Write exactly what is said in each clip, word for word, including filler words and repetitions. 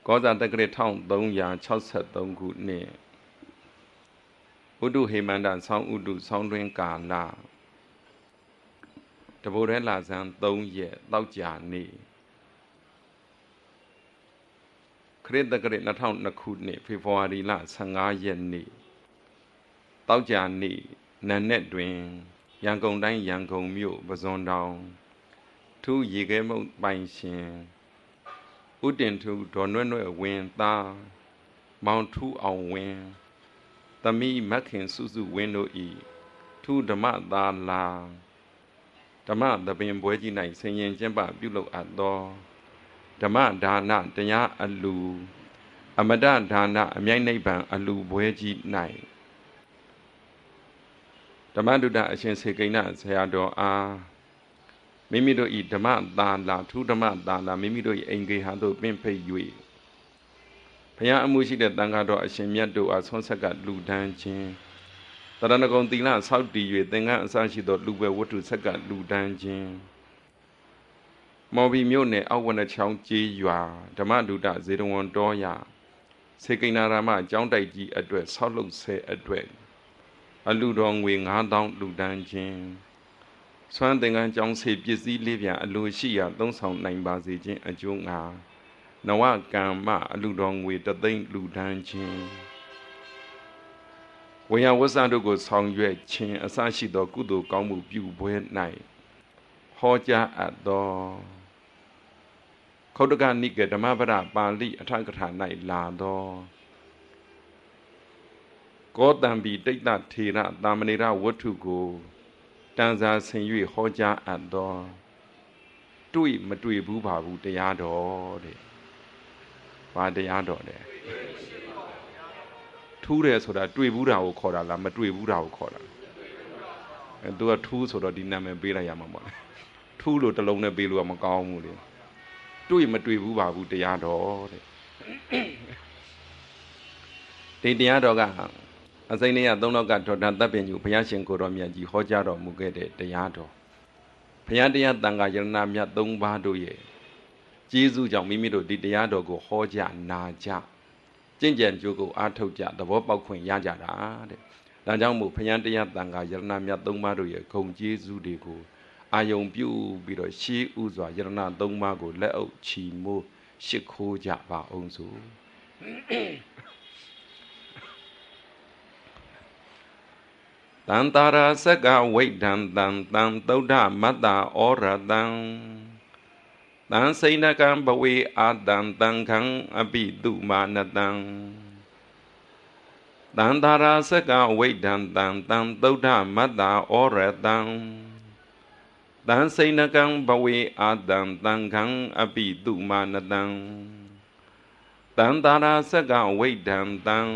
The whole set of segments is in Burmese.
ကောဇာတက္ကရာတစ်သုံးရာ၆၃ခုနှစ်ဥဒုဟေမန္တဆောင်းဥဒုဆောင်းတွင်ကာလတဘိုရဲလာဇန်သုံးရက်တောက်ကြနေ့ခရစ်တက္ကရာ၂၀၀၂ခုနှစ်ဖေဖော်ဝါရီလ၁၅ရက်နေ့တောက်ကြနေ့နံနက်တွင်ရန်ကုန်တိုင်းရန်ကုန်မြို့ပဇွန်တောင်ထူးရေခဲမုတ်ပိုင်ရှင်ဥတင်ထူဒေါ်နွဲ့နွဲ့ဝင်းသားမောင်ထူးအောင်ဝင်းသမီးမခင်စုစုဝင်းတို့ဤထူးဓမ္မသာလာဓမ္မသဘင်ပွဲကြီး၌ဆင်ရင်ကျင်းပပြုလုပ်အပ်သောဓမ္မဒါနတရားအလူအမတဒါနအမြိုက်နိဗ္ဗာန်အလူပွဲကြီး၌ဓမ္မဒုဒအရှင်စေကိဏဆရာတော်အားမိမိတို့ဤဓမ္မသာလာထူးဓမ္မသာလာမိမိတို့ဤအိမ်ကေဟံသို့ပင့်ဖိတ်၍ဘုရားအမှုရှိတဲ့တန်ခါတော်အရှင်မြတ်တို့အားဆွမ်းဆက်ကလူဒန်းခြင်းတရဏဂုံသီလဆောက်တည်၍သင်္ကန်းအစရှိသောလူပဲဝတ္ထုဆက်ကလူဒန်းခြင်းမော်ဘီမြို့နယ်အောက်ဝနချောင်းကျေးရွာဓမ္မဒုဒဇေတဝန်တော်ရစေကိဏရာမကျောင်းတိုက်ကြီးအတွက်ဆောက်လုပ်ဆဲအတွက်အလူတော်ငွေငါးသောင်းလူဒန်းခြင်းဆွမ်းသင်္ကန်းကျောင်းစေပစ္စည်းလေးပြန်အလိုရှိရာသုံးဆောင်နိုင်ပါစေခြင်းအကျိုးငါနဝကမ္မအလူတော်ငွေတသိန်းလူဒန်းခြင်းဝေယဝဆတို့ကိုဆောင်ရွက်ခြင်းအစရှိသောကုသိုလ်ကောင်းမှုပြုပွဲ၌ဟောကြားအပ်သောခௌတကနိကေဓမ္မပဒပါဠိအထကထာ၌လာသောကောတံပိတိတ်တထေရတာမဏေရဝတ္ထုကိုတန်စာဆင်၍ဟောကြားအပ်သောတွေ့မတွေ့ဘူးပါဘူးတရားတော်တဲ့ဘာတရားတော်တဲ့ထူးတယ်ဆိုတာတွေ့ဘူးတာကိုခေါ်တာလားမတွေ့ဘူးတာကိုခေါ်တာအဲသူကထူးဆိုတော့ဒီနာမည်ပေးလိုက်ရမှာပေါ့လေထူးလို့တလုံးနဲ့ပေးလို့ကမကောင်းဘူးလေတွေ့မတွေ့ဘူးပါဘူးတရားတော်တဲ့ဒီတရားတော်ကအစိမ့်လေးရသုံးတော့ကဒေါက်တာတပ်ပင်ညူဘုရားရှင်ကိုတော်မြတ်ကြီးဟောကြားတော်မူခဲ့တဲ့တရားတော်ဘုရားတရားတန်ခါယရဏမြတ်သုံးပါးတို့ရဲ့ကျေးဇူးကြောင့်မိမိတို့ဒီတရားတော်ကိုဟောကြားနာကြကျင့်ကြံကြိုးကိုအားထုတ်ကြသဘောပေါက်ခွင့်ရကြတာတဲ့ဒါကြောင့်မို့ဘုရားတရားတန်ခါယရဏမြတ်သုံးပါးတို့ရဲ့ဂုဏ်ကျေးဇူးတွေကိုအာယုံပြုပြီးတော့ရှေးဥစွာယရဏသုံးပါးကိုလက်အုပ်ချီမိုးရှ िख ိုးကြပါအောင်စို့တန်တာရစကဝိဒံတံတံသုဒ္ဓမတ္တဩရတံတံစိဏကံဘဝေအာတံတံခံအပိတုမာနတံတန်တာရစကဝိဒံတံတံသုဒ္ဓမတ္တဩရတံတံစိဏကံဘဝေအာတံတံခံအပိတုမာနတံတန်တာရစကဝိဒံတံ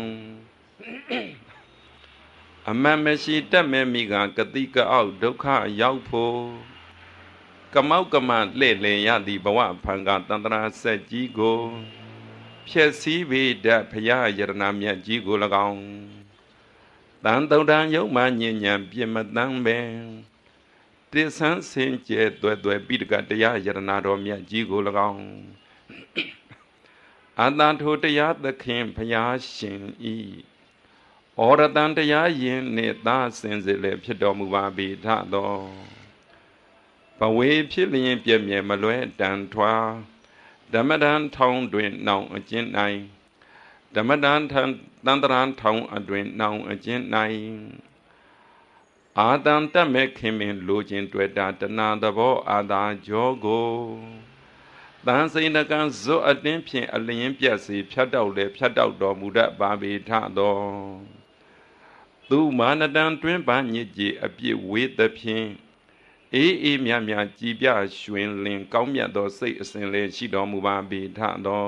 အမှန်မရှိတတ်မဲ့မိကကတိကအောက်ဒုက္ခရောက်ဖို့ကမောက်ကမလှဲ့လည်ရသည်ဘဝဖန်ကတန္တရာဆက်ကြီးကိုဖြည့်စည်းပေတတ်ဖရာယရဏမြတ်ကြီးကို၎င်းတန်တုံတန်ယုံမှညဉ့်ညံပြမတန်းပင်တိဆန်းစင်ကျဲတွဲတွဲပိဋကတရားယရဏတော်မြတ်ကြီးကို၎င်းအတန်ထိုတရားသခင်ဖရာရှင်ဤဩရတံတရားယင်နှင့်သာစင်စစ်လည်းဖြစ်တော်မူပါပေထသောဘဝေဖြစ်လျင်ပြည့်မြဲမလွဲတန်ထွာဓမ္မတန်ထောင်းတွင်နှောင်အကျဉ်း၌ဓမ္မတန်တန်တရန်ထောင်းအတွင်နှောင်အကျဉ်း၌အာတံတမဲ့ခင်မင်လိုခြင်းတွေ့တာတဏသဘောအာသာကြောကိုတန်စိဏကံဇွတ်အတင်းဖြင့်အလျင်ပြတ်စီဖြတ်တောက်လေဖြတ်တောက်တော်မူတတ်ပါပေထသောသူမာနတံတွင်ပန်းညစ်ကြည်အပြစ်ဝေးသဖြင့်အေးအေးမြမြကြည်ပြရွှင်လင်ကောင်းမြတ်သောစိတ်အစဉ်လည်းရှိတော်မူပါပေထသော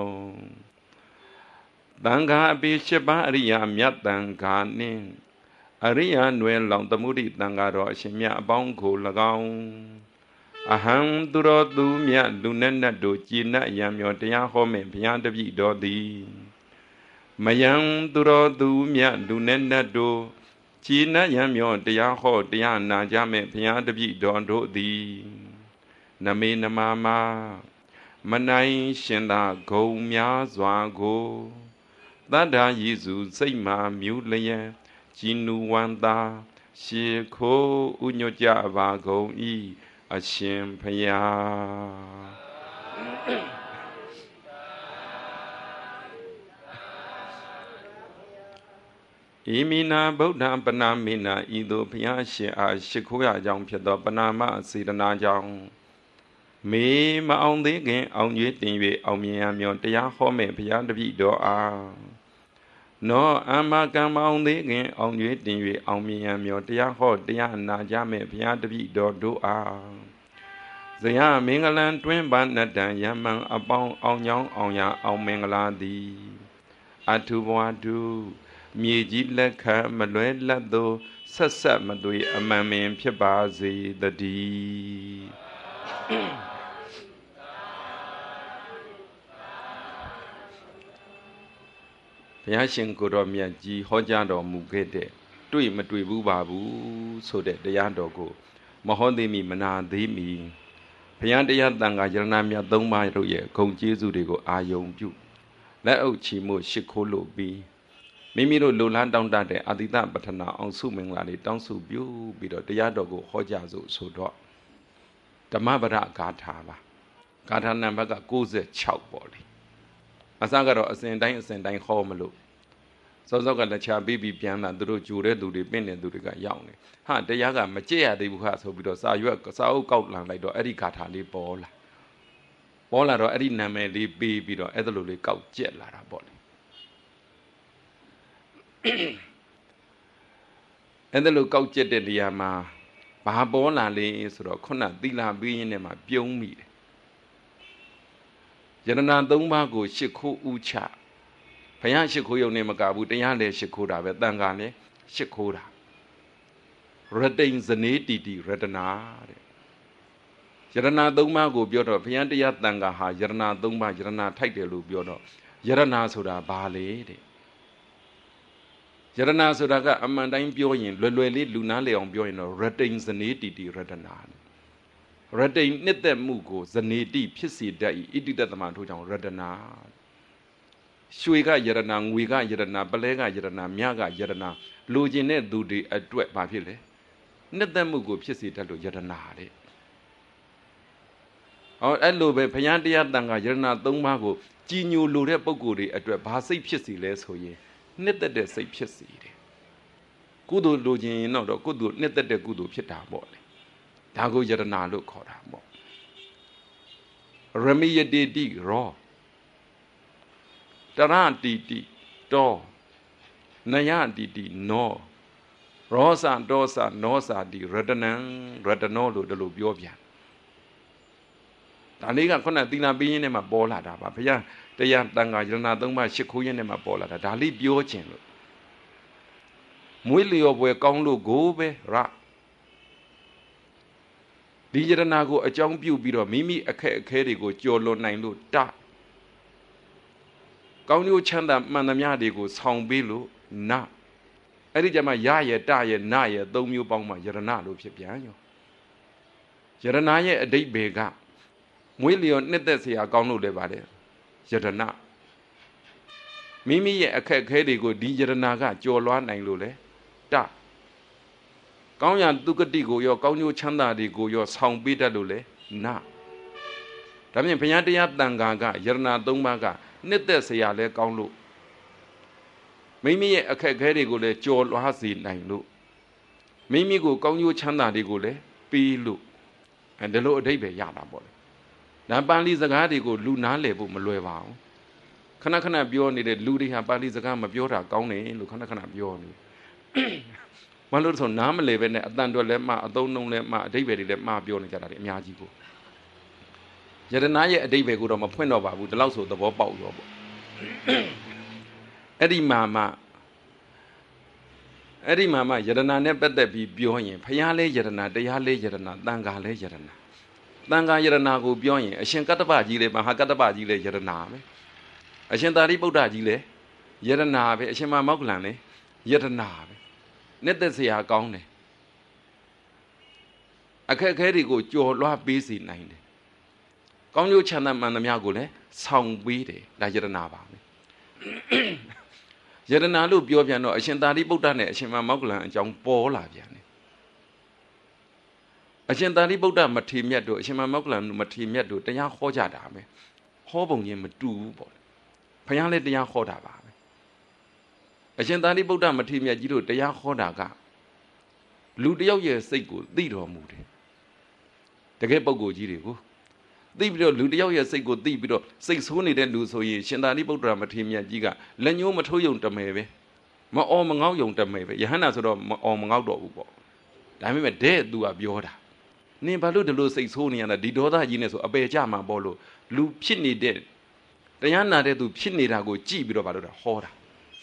တန်ခါအပေရှစ်ပါးအရိယာမြတ်တန်ခါနှင့်အရိယာနွယ်လောင်သမုဒိတန်ခါတော်အရှင်မြတ်အပေါင်းကို၎င်းအဟံသူတော်သူမြတ်လူနဲ့နတ်တို့ကြည်နတ်ရံမြော်တရားဟောမဲ့ဘုရားတပည့်တော်သည်မယံသူတော်သူမြတ်လူနဲ့နတ်တို့ကြည်နတ်ရံမြော်တရားဟောတရားနာကြမဲ့ဘုရားတပည့်တော်တို့သည်နမေနမမမနိုင်ရှင်သာဂုံများစွာကိုတတ္ထာယေစုစိတ်မှမြူလျံជីနုဝန္တာရှေခိုးဥညွတ်ကြပါကုန်ဤအရှင်ဖျားဣမိနာဗုဒ္ဓပနာမိနာဤသို့ဘုရားရှင်အားရှိခိုးရကြောင်းဖြစ်သောပနာမစေတနာကြောင့်မေမအောင်သေးခင်အောင်ရွေးတင်၍အောင်မြင်ရမြောတရားဟောမဲ့ဘုရားတပည့်တော်အားနောအမကံမအောင်သေးခင်အောင်ရွေးတင်၍အောင်မြင်ရမြောတရားဟောတရားနာကြမဲ့ဘုရားတပည့်တော်တို့အားဇယမင်္ဂလံတွင်ပါနတံယမံအပေါင်းအောင်ညောင်းအောင်ရအောင်မင်္ဂလာသည်အထုဘဝတုမြေကြီးလက်ခံမလွဲလတ်သောဆက်ဆက်မသွေအမှန်ပင်ဖြစ်ပါစေတည်းဘုရားရှင်ကိုယ်တော်မြတ်ကြီးဟောကြားတော်မူခဲ့တဲ့တွေ့မတွေ့ဘူးပါဘူးဆိုတဲ့တရားတော်ကိုမဟောသေးမီမနာသေးမီဘုရားတရားတန်ခါယရဏမြတ်သုံးပါးတို့ရဲ့ဂုဏ်ကျေးဇူးတွေကိုအာယုံပြုလက်အုပ်ချီမှုရှ िख ိုးလို့ပြီးမိမိတို့လူလန်းတောင်းတတဲ့အာတိတပဋ္ဌနာအောင်စုမင်္ဂလာလေးတောင်းစုပြုပြီးတော့တရားတော်ကိုဟောကြားစို့ဆိုတော့ဓမ္မပဒဂါထာပါဂါထာနံပါတ်က၉၆ပေါ့လေအစကတော့အစဉ်တိုင်းအစဉ်တိုင်းဟောမလို့စောစောကလက်ချပြီးပြီးပြန်လာသူတို့ကြိုတဲ့သူတွေပင့်တဲ့သူတွေကရောက်နေဟာတရားကမကြည့်ရသေးဘူးခါဆိုပြီးတော့စာရွက်စာအုပ်ကောက်လာလိုက်တော့အဲ့ဒီဂါထာလေးပေါ်လာပေါ်လာတော့အဲ့ဒီနာမည်လေးပေးပြီးတော့အဲ့ဒါလိုလေးကောက်ကြက်လာတာပေါ့လေအဲ့ဒါလိုကောက်ကြက်တဲ့နေရာမှာဘာပေါ်လာလဲဆိုတော့ခုနသီလပြီးရင်းနဲ့မှပြုံးမိတယ်ယရဏသုံးပါးကိုရှ िख ိုးဥချဘုရားရှ िख ိုးရုံနဲ့မကဘူးတရားလည်းရှ िख ိုးတာပဲတန်ခါလည်းရှ िख ိုးတာရတိန်ဇနေတီတီရတနာတဲ့ယရဏသုံးပါးကိုပြောတော့ဘုရားတရားတန်ခါဟာယရဏသုံးပါးယရဏထိုက်တယ်လို့ပြောတော့ယရဏဆိုတာဘာလဲတဲ့ယရဏဆိုတာကအမှန်တိုင်းပြောရင်လွယ်လွယ်လေးလူနာလေအောင်ပြောရင်တော့ရတိန်ဇနေတီတီရတနာရတိန်နှစ်သက်မှုကိုဇနေတိဖြစ်စေတတ်၏ဣတိတသမထို့ကြောင့်ရတနာရွှေကယရဏငွေကယရဏပလဲကယရဏမြကယရဏလိုချင်တဲ့သူတွေအတွက်ဘာဖြစ်လဲနှစ်သက်မှုကိုဖြစ်စေတတ်လို့ယရဏတဲ့ဟောအဲ့လိုပဲဘုရားတရားတန်ခါယရဏသုံးပါးကိုကြည်ညိုလိုတဲ့ပုဂ္ဂိုလ်တွေအတွက်ဘာစိတ်ဖြစ်စီလဲဆိုရင်နှစ်သက်တဲ့စိတ်ဖြစ်စီတယ်ကုသိုလ်လိုချင်ရင်တော့ကုသိုလ်နှစ်သက်တဲ့ကုသိုလ်ဖြစ်တာပေါ့လေဒါကိုယရဏလို့ခေါ်တာပေါ့ရမိယတိတိရောတရတိတိတောနယတိတိနောရောစတောစနောစာတိရတနံရတနောလို့ဒီလိုပြောပြန်ဒါလေးကခုနသီလပေးရင်းနဲ့မှပေါ်လာတာပါဘုရားတရားတန်ခါယရဏသုံးပါးရှ िख ိုးရင်းနဲ့မှပေါ်လာတာဒါလေးပြောခြင်းလို့မွေးလျော်ပွဲကောင်းလို့ကိုပဲရဒီယရဏကိုအကြောင်းပြုပြီးတော့မိမိအခက်အခဲတွေကိုကြော်လွန်နိုင်လို့တကောင်းကျိုးချမ်းသာမှန်သမျှတွေကိုဆောင်ပေးလို့နအဲ့ဒီကြမှာရရတရနရသုံးမျိုးပေါင်းမှယရဏလို့ဖြစ်ပြန်ရောယရဏရဲ့အဓိပ္ပာယ်ကမွေးလျော်နှစ်သက်เสียကောင်းလို့လည်းပါတယ်ယရဏမိမိရဲ့အခက်အခဲတွေကိုဒီယရဏကကြော်လွှားနိုင်လို့လေတကောင်းရာသူကတိကိုရောကောင်းကျိုးချမ်းသာတွေကိုရောဆောင်ပေးတတ်လို့လေနဒါဖြင့်ဘုရားတရားတန်ခါကယရဏသုံးပါးကနှစ်သက်เสียလဲကောင်းလို့မိမိရဲ့အခက်အခဲတွေကိုလည်းကြော်လွှားစေနိုင်လို့မိမိကိုကောင်းကျိုးချမ်းသာတွေကိုလည်းပေးလို့အဲဒီလိုအဓိပ္ပာယ်ရတာပေါ့လေဒါပါဠိစကားတွေကိုလူနားလည်ဖို့မလွယ်ပါဘူးခဏခဏပြောနေတဲ့လူတွေဟာပါဠိစကားမပြောတာကောင်းတယ်လို့ခဏခဏပြောနေမလို့ဆိုနားမလည်ပဲနဲ့အတန်တွက်လည်းမှအသုံးနှုံးလည်းမှအဓိပ္ပာယ်တွေလည်းမှပြောနေကြတာတွေအများကြီးကိုယရဏရဲ့အဓိပ္ပာယ်ကိုတော့မဖွင့်တော့ပါဘူးဒီလောက်ဆိုသဘောပေါက်ရောပေါ့အဲ့ဒီမှာမှအဲ့ဒီမှာမှယရဏနဲ့ပတ်သက်ပြီးပြောရင်ဘုရားလဲယရဏတရားလဲယရဏတန်ခါလဲယရဏတန်ခါယရဏကိုပြောရင်အရှင်ကတ္တပကြီးလဲမဟာကတ္တပကြီးလဲယရဏပဲအရှင်သာရိပုတ္တကြီးလဲယရဏပဲအရှင်မမောက္ကလန်လဲယရဏပဲနှစ်သက်เสียကောင်းတယ်အခက်အခဲတွေကိုကြော်လွှားပေးစီနိုင်တယ်ကောင်းကျိုးချမ်းသာမှန်သမျှကိုလည်းဆောင်ပေးတယ်ဒါယတနာပါပဲယတနာလို့ပြောပြန်တော့အရှင်သာရိပုတ္တနဲ့အရှင်မောက္ကလန်အကြောင်းပေါ်လာပြန်တယ်အရှင်သာရိပုတ္တမထေရမြတ်တို့အရှင်မောက္ကလန်မထေရမြတ်တို့တရားဟောကြတာပဲဟောပုံချင်းမတူဘူးပေါ့ဘုရားလည်းတရားဟောတာပါပဲအရှင်သာရိပုတ္တမထေရမြတ်ကြီးတို့တရားဟောတာကလူတယောက်ရဲ့စိတ်ကိုသိတော်မူတယ်တကယ်ပုဂ္ဂိုလ်ကြီးတွေကိုသိပြီးတော့လူတယောက်ရဲ့စိတ်ကိုသိပြီးတော့စိတ်ဆိုးနေတဲ့လူဆိုရင်ရှင်သာရိပုတ္တရာမထေရမြတ်ကြီးကလက်ညှိုးမထိုးယုံတမယ်ပဲမအော်မငေါ့ယုံတမယ်ပဲယဟန္တာဆိုတော့မအော်မငေါ့တော့ဘူးပေါ့ဒါပေမဲ့တဲ့သူကပြောတာနင်ဘာလို့ဒီလိုစိတ်ဆိုးနေရတာဒီဒေါသကြီးနဲ့ဆိုအပယ်ကြမှာပေါ့လို့လူဖြစ်နေတဲ့တရားနာတဲ့သူဖြစ်နေတာကိုကြည့်ပြီးတော့ဘာလို့တာဟောတာ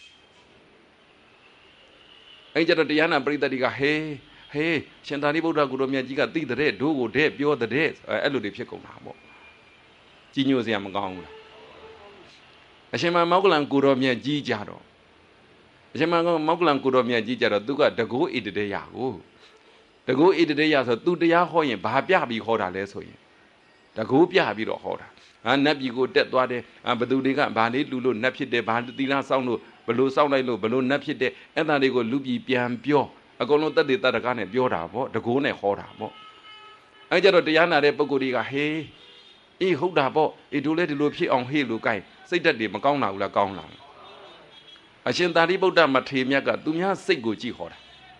အဲ့ကြတော့တရားနာပရိသတ်တွေကဟေးဟေးရှင်သာရိပုတ္တကိုတော်မြတ်ကြီးကသိတဲ့ဒိုးကိုတဲ့ပြောတဲ့အဲ့လိုတွေဖြစ်ကုန်တာပေါ့ကြီးညိုစရာမကောင်းဘူးလားအရှင်မောက္ကလန်ကိုတော်မြတ်ကြီးကြတော့အရှင်မောက္ကလန်ကိုတော်မြတ်ကြီးကြတော့သူကတကိုးဣတတေယကိုတကိုးဣတတေယဆိုသူတရားဟောရင်ဘာပြပြီးဟောတာလဲဆိုရင်တကိုးပြပြီးတော့ဟောတာဟာနတ်ပြည်ကိုတက်သွားတယ်ဘသူတွေကဘာလေးလူလို့နတ်ဖြစ်တယ်ဘာသီလစောင့်လို့ဘလို့စောင့်လိုက်လို့ဘလို့နတ်ဖြစ်တယ်အဲ့ဒါတွေကိုလူပြည်ပြန်ပြောအကုန်လုံးတက်တဲ့တတကားနဲ့ပြောတာပေါ့တကိုးနဲ့ဟောတာပေါ့အဲ့ကြတော့တရားနာတဲ့ပုဂ္ဂိုလ်တွေကဟေးအေးဟုတ်တာပေါ့အေးတို့လည်းဒီလိုဖြစ်အောင်ဟေးလို့ကိုင်စိတ်တက်တွေမကောင်းတာဘူးလားကောင်းလားအရှင်သာရိပုတ္တမထေရမြတ်ကသူများစိတ်ကိုကြည့်ဟောတာ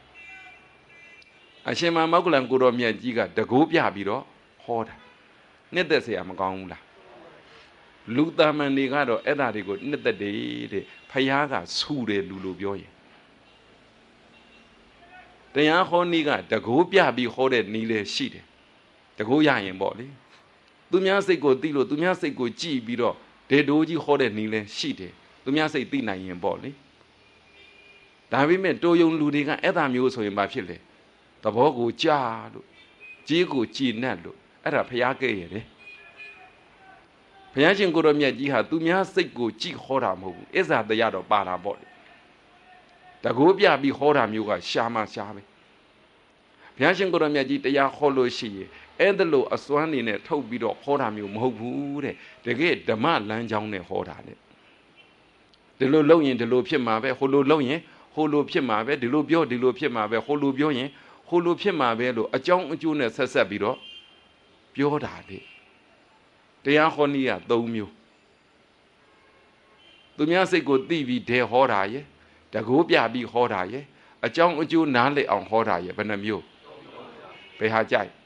အရှင်မောက္ကလန်ကိုတော်မြတ်ကြီးကတကိုးပြပြီးတော့ဟောတာနှစ်သက်เสียမကောင်းဘူးလားလူသားမန်တွေကတော့အဲ့ဓာတွေကိုနှစ်သက်တယ်တဲ့ဖယားကဆူတယ်လူလိုပြောရင်တရားဟောနည်းကတကိုးပြပြီးဟောတဲ့နည်းလည်းရှိတယ်တကိုးရရင်ပေါ့လေသူများစိတ်ကိုသိလို့သူများစိတ်ကိုကြည့်ပြီးတော့ဒေဒိုးကြီးဟောတဲ့နည်းလည်းရှိတယ်သူများစိတ်သိနိုင်ရင်ပေါ့လေဒါပေမဲ့တိုယုံလူတွေကအဲ့ဒါမျိုးဆိုရင်ဘာဖြစ်လဲသဘောကိုကြားလို့ကြီးကိုကြည်နက်လို့အဲ့ဒါဖျားကဲ့ရတယ်ဘုရားရှင်ကိုရောမြတ်ကြီးဟာသူများစိတ်ကိုကြည်ဟောတာမဟုတ်ဘူးအစ္ဆာတရားတော့ပါတာပေါ့လေတကိုးပြပြီးဟောတာမျိုးကရှားမှရှားပဲဘုရားရှင်ကိုရောမြတ်ကြီးတရားဟောလို့ရှိရင်အဲ့ဒါလို့အစွမ်းနေနဲ့ထုတ်ပြီးတော့ဟောတာမျိုးမဟုတ်ဘူးတဲ့တကယ်ဓမ္မလမ်းကြောင်းနဲ့ဟောတာတဲ့ဒီလိုလုပ်ရင်ဒီလိုဖြစ်မှာပဲဟိုလိုလုပ်ရင်ဟိုလိုဖြစ်မှာပဲဒီလိုပြောဒီလိုဖြစ်မှာပဲဟိုလိုပြောရင်ဟိုလိုဖြစ်မှာပဲလို့အကြောင်းအကျိုးနဲ့ဆက်ဆက်ပြီးတော့ပြောတာတဲ့တရားဟောနည်းကသုံးမျိုးသူများစိတ်ကိုသိပြီးဒဲဟောတာရဲ့တကိုးပြပြီးဟောတာရဲ့အကြောင်းအကျိုးနားလည်အောင်ဟောတာရဲ့ဘယ်နှမျိုးဘယ်ဟာကြိုက်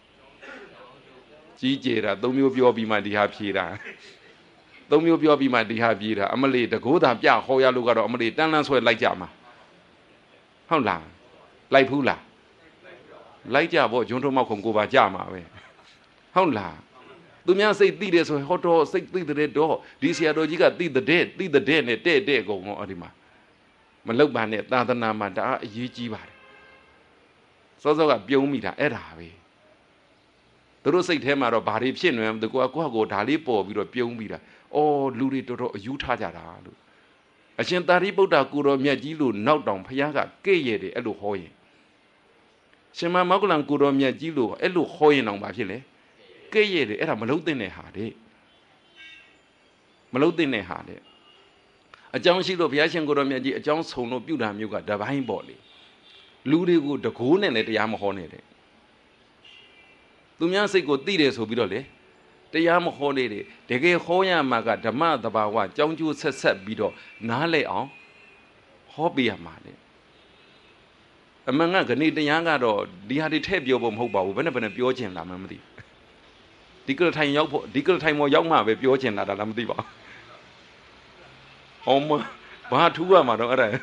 ကြီးကျယ်တာသုံးမျိုးပြောပြီးမှဒီဟာဖြေတာသုံးမျိုးပြောပြီးမှဒီဟာဖြေတာအမလေးတကိုးသာပြဟောရလို့ကတော့အမလေးတန်းလန်းဆွဲလိုက်ကြမှာဟုတ်လားလိုက်ဘူးလားလိုက်ကြပေါ့ဂျွန်းထုံးမောက်ခုံကိုပါကြမှာပဲဟုတ်လားသူများစိတ်သိတယ်ဆိုဟောတော့စိတ်သိတဲ့တော့ဒီဆရာတော်ကြီးကသိတဲ့သိတဲ့နဲ့တဲ့တဲ့ကုန်ဟောအဲ့ဒီမှာမလောက်ပါနဲ့သာသနာမှာဒါအရေးကြီးပါတယ်စောစောကပြုံးမိတာအဲ့ဒါပဲသူတို့စိတ်ထဲမှာတော့ဘာတွေဖြစ်နေလဲသူကကိုယ့်ကိုယ်ဒါလေးပေါ်ပြီးတော့ပြုံးပြီးတာအော်လူတွေတော်တော်အယူထားကြတာလို့အရှင်သာရိပုတ္တကိုရောမြတ်ကြီးလို့နောက်တောင်ဖခင်ကကဲ့ရဲ့တယ်အဲ့လိုဟောရင်ရှင်မောက္ကလန်ကိုရောမြတ်ကြီးလို့အဲ့လိုဟောရင်တောင်ဘာဖြစ်လဲကဲ့ရဲ့တယ်အဲ့ဒါမလုံးသင့်တဲ့ဟာတဲ့မလုံးသင့်တဲ့ဟာတဲ့အကြောင်းရှိလို့ဘုရားရှင်ကိုရောမြတ်ကြီးအကြောင်းဆုံလို့ပြုတာမျိုးကတပိုင်းပေါ့လေလူတွေကိုတကိုးနဲ့လည်းတရားမဟောနဲ့တဲ့သူများစိတ်ကိုသိတယ်ဆိုပြီးတော့လေတရားမဟောနေတယ်တကယ်ဟောရမှာကဓမ္မသဘာဝကြောင်းကျိုးဆက်ဆက်ပြီးတော့နားလည်အောင်ဟောပြရမှာလေအမှန်ကဂဏိတရားကတော့ဒီဟာတွေထည့်ပြောဖို့မဟုတ်ပါဘူးဘယ်နဲ့ဘယ်နဲ့ပြောချင်လာမှမသိဒီကလထိုင်ရောက်ဖို့ဒီကလထိုင်မော်ရောက်မှပဲပြောချင်လာတာလားမသိပါဘူးဟောမဘာထူးရမှာတော့အဲ့ဒါ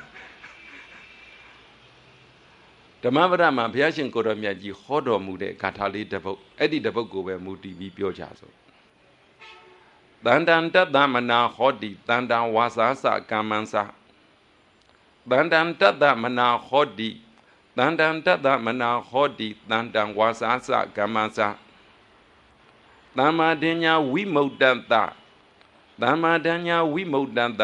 ဓမ္မပဒမှာဘုရားရှင်ကိုရောမြတ်ကြီးဟောတော်မူတဲ့ဂါထာလေးတစ်ပုဒ်အဲ့ဒီတစ်ပုဒ်ကိုပဲမူတည်ပြီးပြောကြစို့တန္တံတတ္တမနာဟောတိတန္တံဝါစာစကမ္မံစတန္တံတတ္တမနာဟောတိတန္တံတတ္တမနာဟောတိတန္တံဝါစာစကမ္မံစသမ္မာဒိညာဝိမုတ္တတသမ္မာဒိညာဝိမုတ္တတ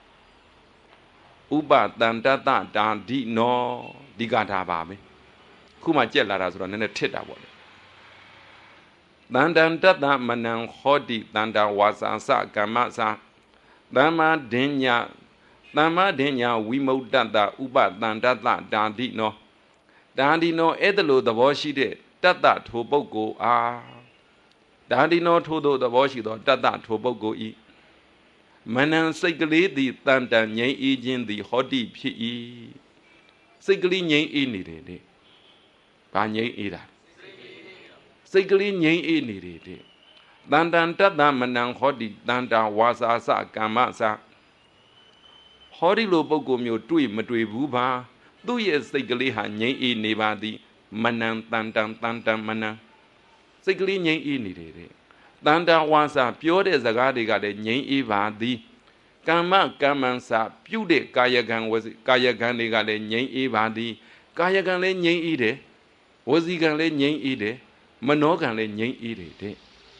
ဥပတန္တတတာဒိနောဒီကထာပါပဲခုမှကြက်လာတာဆိုတော့နည်းနည်းထစ်တာပေါ့လေတန်တန်တတ္တမနံဟောတိတန်တဝါစာစကမ္မစာသမ္မာဒိညာသမ္မာဒိညာဝိမုတ္တတဥပတန္တတတာတိနောတာတိနောအဲ့ဒါလိုသဘောရှိတဲ့တတ္တထိုပုဂ္ဂိုလ်အားတာတိနောထိုသို့သဘောရှိသောတတ္တထိုပုဂ္ဂိုလ်ဤမနံစိတ်ကလေးသည်တန်တန်ငြိမ်းအေးခြင်းသည်ဟောတိဖြစ်၏စိတ်ကလေးငြိမ်းအေးနေတယ်တဲ့ဘာငြိမ်းအေးတာစိတ်ကလေးငြိမ်းအေးနေတယ်တဲ့တန်တန်တတ္တမနံဟောတိတန်တာဝါစာစကမ္မစာဟောဒီလိုပုဂ္ဂိုလ်မျိုးတွေ့မတွေ့ဘူးပါသူ့ရဲ့စိတ်ကလေးဟာငြိမ်းအေးနေပါသည်မနံတန်တန်တန်တန်မနံစိတ်ကလေးငြိမ်းအေးနေတယ်တဲ့တန်တာဝါစာပြောတဲ့စကားတွေကလည်းငြိမ်းအေးပါသည်ကမ္မကမ္မံစာပြုတဲ့ကာယကံဝစီကာယကံတွေကလည်းငြိမ်းအေးပါသည်ကာယကံလည်းငြိမ်းအေးတယ်ဝစီကံလည်းငြိမ်းအေးတယ်မနောကံလည်းငြိမ်းအေးတယ်တဲ့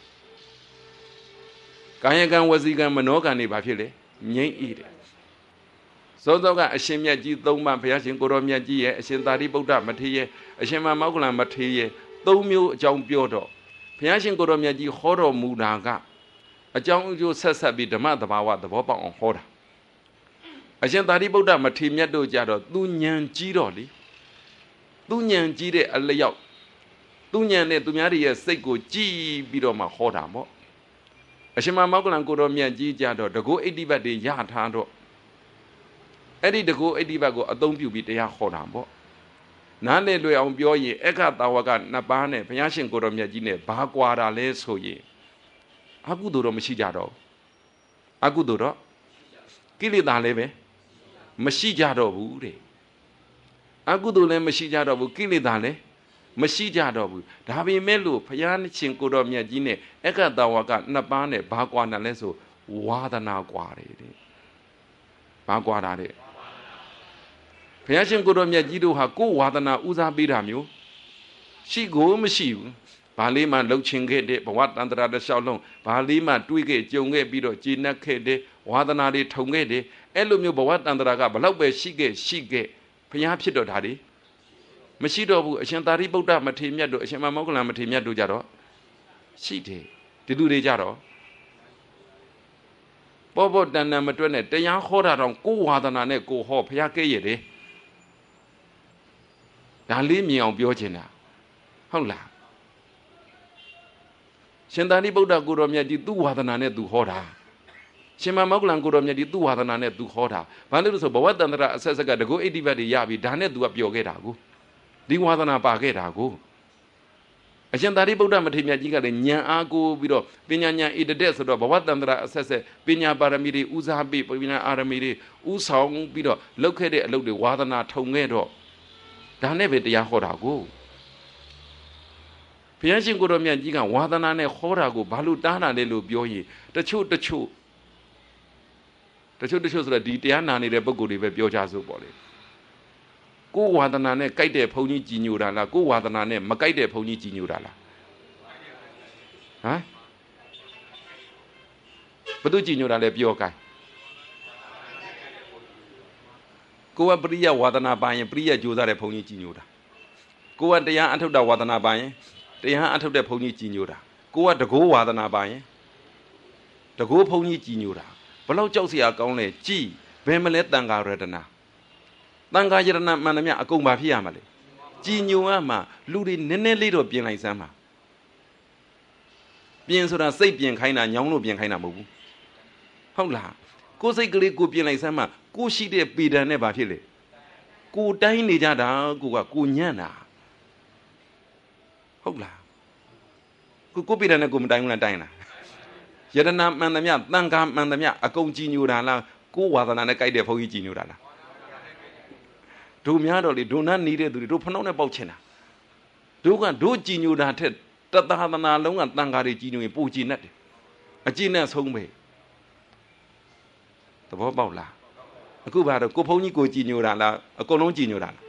ကာယကံဝစီကံမနောကံတွေဘာဖြစ်လဲငြိမ်းအေးတယ်စောစောကအရှင်မြတ်ကြီးသုံးပါးဘုရားရှင်ကိုရောမြတ်ကြီးရဲ့အရှင်သာရိပုတ္တမထေရရဲ့အရှင်မောက္ခလမထေရရဲ့သုံးမျိုးအကြောင်းပြောတော့ဘုရားရှင်ကိုရောမြတ်ကြီးဟောတော်မူတာကအကြောင်းအကျိုးဆက်ဆက်ပြီးဓမ္မသဘာဝသဘောပေါက်အောင်ဟောတာအရှင်သာရိပုတ္တမထေရမြတ်တို့ကြတော့သူဉာဏ်ကြီးတော့လေသူဉာဏ်ကြီးတဲ့အလျောက်သူဉာဏ်နဲ့သူများရဲ့စိတ်ကိုကြည်ပြီးတော့မှဟောတာပေါ့အရှင်မောက္ခလကိုရောမြတ်ကြီးကြတော့တကုအိဋ္ဌိပတ်တွေရထားတော့အဲ့ဒီတကုအိဋ္ဌိပတ်ကိုအသုံးပြုပြီးတရားဟောတာပေါ့နားလည်လွယ်အောင်ပြောရင်အခတာဝကနှစ်ပါးနဲ့ဘုရားရှင်ကိုရောမြတ်ကြီးနဲ့ဘာကွာတာလဲဆိုရင်အကုသိုလ်တော့မရှိကြတော့အကုသိုလ်တော့ကိလေသာလည်းပဲမရှိကြတော့ဘူးတဲ့အကုသိုလ်လည်းမရှိကြတော့ဘူးကိလေသာလည်းမရှိကြတော့ဘူးဒါပေမဲ့လို့ဘုရားရှင်ကိုရောမြတ်ကြီးနဲ့အခတာဝကနှစ်ပါးနဲ့ဘာကွာတာလဲဆိုဝါဒနာကွာတယ်တဲ့ဘာကွာတာတဲ့ဘုရားရှင်ကိုရောမြတ်ကြီးတို့ဟာကိုယ်ဝါဒနာဦးစားပေးတာမျိုးရှိကိုမရှိဘူးဘာလေးမှလှုပ်ချင်ခဲ့တဲ့ဘဝတန်ត្រာတစ်လျှောက်လုံးဘာလေးမှတွေးခဲ့ကြုံခဲ့ပြီးတော့ကျေနပ်ခဲ့တဲ့ဝါဒနာတွေထုံခဲ့တဲ့အဲ့လိုမျိုးဘဝတန်ត្រာကဘလောက်ပဲရှိခဲ့ရှိခဲ့ဘုရားဖြစ်တော့တာဒီမရှိတော့ဘူးအရှင်သာရိပုတ္တမထေရမြတ်တို့အရှင်မောက္ခလမထေရမြတ်တို့ကြတော့ရှိတယ်ဒီလူတွေကြတော့ပေါ်ပေါ်တန်တန်မတွက်နဲ့တရားဟောတာတော့ကိုယ်ဝါဒနာနဲ့ကိုယ်ဟောဘုရားကဲ့ရတယ်ဒါလေးမြင်အောင်ပြောချင်တာဟုတ်လားရှင်သာရိပုတ္တကိုရောမြတ်ကြီးသူ့ဝါဒနာနဲ့သူဟောတာရှင်မောက္ခလကိုရောမြတ်ကြီးသူ့ဝါဒနာနဲ့သူဟောတာဘာလို့လဲဆိုဘဝတန္တရာအဆက်ဆက်ကတကုအိဋ္ဌိပတ်တွေရပြီဒါနဲ့သူကပြောခဲ့တာကိုဒီဝါဒနာပါခဲ့တာကိုအရှင်သာရိပုတ္တမထေရမြတ်ကြီးကလည်းဉာဏ်အားကိုပြီးတော့ပညာဉာဏ်ဣတတဲ့ဆိုတော့ဘဝတန္တရာအဆက်ဆက်ပညာပါရမီတွေဦးစားပေးပညာအာရမီတွေဥဆောင်ပြီးတော့လုပ်ခဲ့တဲ့အလုပ်တွေဝါဒနာထုံခဲ့တော့ဒါနဲ့ပဲတရားဟောတာကိုဘုရားရှင်ကိုရောမြတ်ကြီးကဝါဒနာနဲ့ဟောတာကိုဘာလို့တားတာလဲလို့ပြောရင်တချို့တချို့တချို့တချို့ဆိုတော့ဒီတရားနာနေတဲ့ပုဂ္ဂိုလ်တွေပဲပြောကြစို့ပေါ့လေကိုယ်ဝါဒနာနဲ့ကြိုက်တဲ့ဘုန်းကြီးကြည်ညိုတာလားကိုယ်ဝါဒနာနဲ့မကြိုက်တဲ့ဘုန်းကြီးကြည်ညိုတာလားဟမ်ဘယ်သူကြည်ညိုတာလဲပြောကြကိုယ်ကပရိယဝါဒနာပါရင်ပရိယကြိုးစားတဲ့ဘုန်းကြီးကြည်ညိုတာကိုယ်ကတရားအထုတ်တာဝါဒနာပါရင်တရားအထုတ်တဲ့ဘုန်းကြီးကြည်ညိုတာကိုယ်ကတကိုးဝါဒနာပါရင်တကိုးဘုန်းကြီးကြည်ညိုတာဘလောက်ကြောက်စရာကောင်းလဲကြည်ဘယ်မလဲတန်ခါရတနာတန်ခါရတနာမှန်သမျှအကုန်ပါဖြစ်ရမှာလေကြည်ညိုရမှာလူတွေနည်းနည်းလေးတော့ပြင်လိုက်စမ်းပါပြင်ဆိုတာစိတ်ပြင်ခိုင်းတာညောင်းလို့ပြင်ခိုင်းတာမဟုတ်ဘူးဟုတ်လားကိုယ်စိတ်ကလေးကိုပြင်လိုက်စမ်းမှာကိုရှိတဲ့ပေဒံနဲ့ဘာဖြစ်လဲကိုတိုင်းနေကြတာကိုကကိုညံ့တာဟုတ်လားကိုကိုပေဒံနဲ့ကိုမတိုင်းဘူးလားတိုင်းလားယတနာမှန်သမျှတန်ခါမှန်သမျှအကုန်ကြည်ညိုတာလားကိုဝါသနာနဲ့ကြိုက်တဲ့ဘုန်းကြီးကြည်ညိုတာလားတို့များတော့လေဒုနာနေတဲ့သူတွေတို့ဖနှောင်းနဲ့ပေါက်ချင်တာတို့ကတို့ကြည်ညိုတာထက်တသဟသနာလုံးကတန်ခါတွေကြည်ညိုရင်ပိုကြည်နဲ့တယ်အကြည်နဲ့ဆုံးပဲသဘောပေါက်လားအခုဘာတော့ကိုဘုန်းကြီးကိုကြည်ညိုတာလားအကုန်လုံးကြည်ညိုတာလား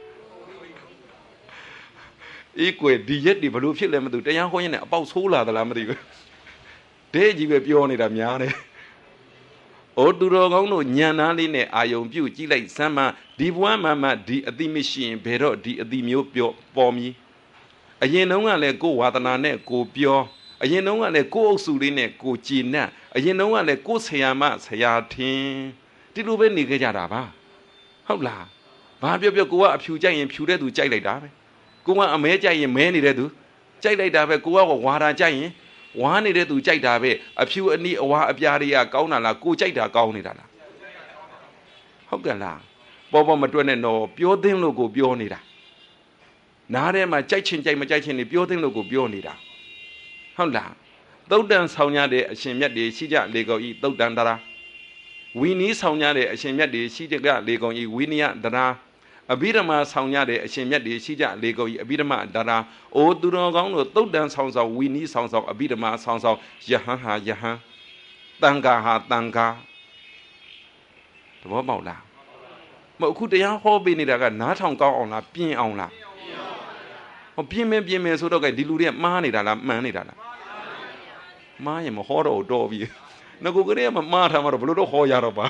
အေးကွယ်ဒီရက်တွေဘလို့ဖြစ်လဲမသိဘူးတရားဟောရင်လည်းအပေါက်ဆိုးလာသလားမသိဘူးဒဲကြီးပဲပြောနေတာများတယ်။အိုသူတော်ကောင်းတို့ညံသားလေးနဲ့အာယုံပြုတ်ကြည့်လိုက်စမ်းမဒီဘဝမှာမှဒီအတိမရှိရင်ဘယ်တော့ဒီအတိမျိုးပြောပေါ်မည်။အရင်တုန်းကလည်းကိုယ်ဝါသနာနဲ့ကိုပြောအရင်တုန်းကလည်းကိုယ့်အုပ်စုလေးနဲ့ကိုကြည်နပ်အရင်တုန်းကလည်းကိုယ့်ဆရာမဆရာထင်းဒီလိုပဲနေခဲ့ကြတာပါဟုတ်လားဘာပြောပြောကိုကအဖြူကြိုက်ရင်ဖြူတဲ့သူကြိုက်လိုက်တာပဲကိုကအမဲကြိုက်ရင်မဲနေတဲ့သူကြိုက်လိုက်တာပဲကိုကဝါတာကြိုက်ရင်ဝါနေတဲ့သူကြိုက်တာပဲအဖြူအနီးအဝါအပြားတွေကကောင်းတာလားကိုကြိုက်တာကောင်းနေတာလားဟုတ်ကဲ့လားပေါ်ပေါ်မတွက်နဲ့တော့ပြောသင်းလို့ကိုပြောနေတာနားထဲမှာကြိုက်ချင်ကြိုက်မကြိုက်ချင်နေပြောသင်းလို့ကိုပြောနေတာဟုတ်လားသုတ်တန်ဆောင်ရတဲ့အရှင်မြတ်တွေရှိကြလေကုန်ဤသုတ်တန်တရာဝီနီးဆောင်ရတဲ့အရှင်မြတ်တွေရှိကြလေကုန်ဤဝီနိယတရာအဘိဓမ္မာဆောင်ရတဲ့အရှင်မြတ်တွေရှိကြလေကုန်ဤအဘိဓမ္မာတရာအိုသူတော်ကောင်းတို့သုတ်တန်ဆောင်ဆောင်ဝီနီးဆောင်ဆောင်အဘိဓမ္မာဆောင်ဆောင်ယဟန်ဟာယဟန်တန်ဃာဟာတန်ဃာသဘောပေါက်လားမဟုတ်အခုတရားဟောပေးနေတာကနားထောင်ကောင်းအောင်လားပြင်းအောင်လားဟောပြင်းမင်းပြင်းမင်းဆိုတော့ကဒီလူတွေကမှားနေတာလားမှန်နေတာလားမှားရင်မဟောတော့တော့ပြီငါကိုကလေးကမမှားထားမှာတော့ဘလို့တော့ဟောရတော့ပါ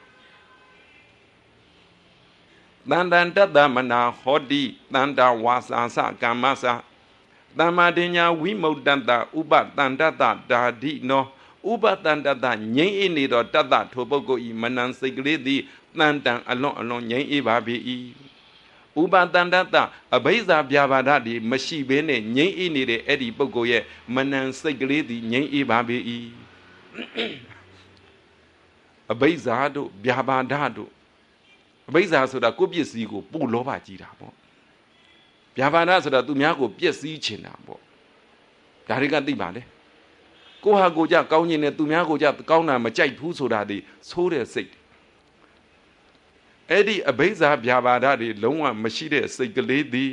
တန်တန်တတ္တမနာဟောတိတန်တာဝါစာစကမ္မစသမ္မာဒိညာဝိမုတ္တတဥပတန်တတ္တဓာတိနောဥပတန်တတငြိမ့်အေးနေသောတတ္တထိုပုဂ္ဂိုလ်ဤမနံစိတ်ကလေးသည်တန်တန်အလွန်အလွန်ငြိမ့်အေးပါပေ၏ဥပတန်တတအဘိဇာပြာပါဒတိမရှိဘဲနဲ့ငြိမ့်အေးနေတဲ့အဲ့ဒီပုဂ္ဂိုလ်ရဲ့မနံစိတ်ကလေးသည်ငြိမ့်အေးပါပေ၏အဘိဇာတို့ပြာပါဒတို့အဘိဇာဆိုတာကိုယ့်ပစ္စည်းကိုပို့လောဘကြီးတာပေါ့ပြာပါဒဆိုတာသူများကိုပျက်စီးချင်တာပေါ့ဒါတွေကသိပါလေကိုဟာကိုကြကောင်းခြင်းနဲ့သူများကိုကြကောင်းတာမကြိုက်ဘူးဆိုတာဒီဆိုးတဲ့စိတ်အဲ့ဒီအဘိဇာဗျာပါဒတွေလုံးဝမရှိတဲ့စိတ်ကလေးသည်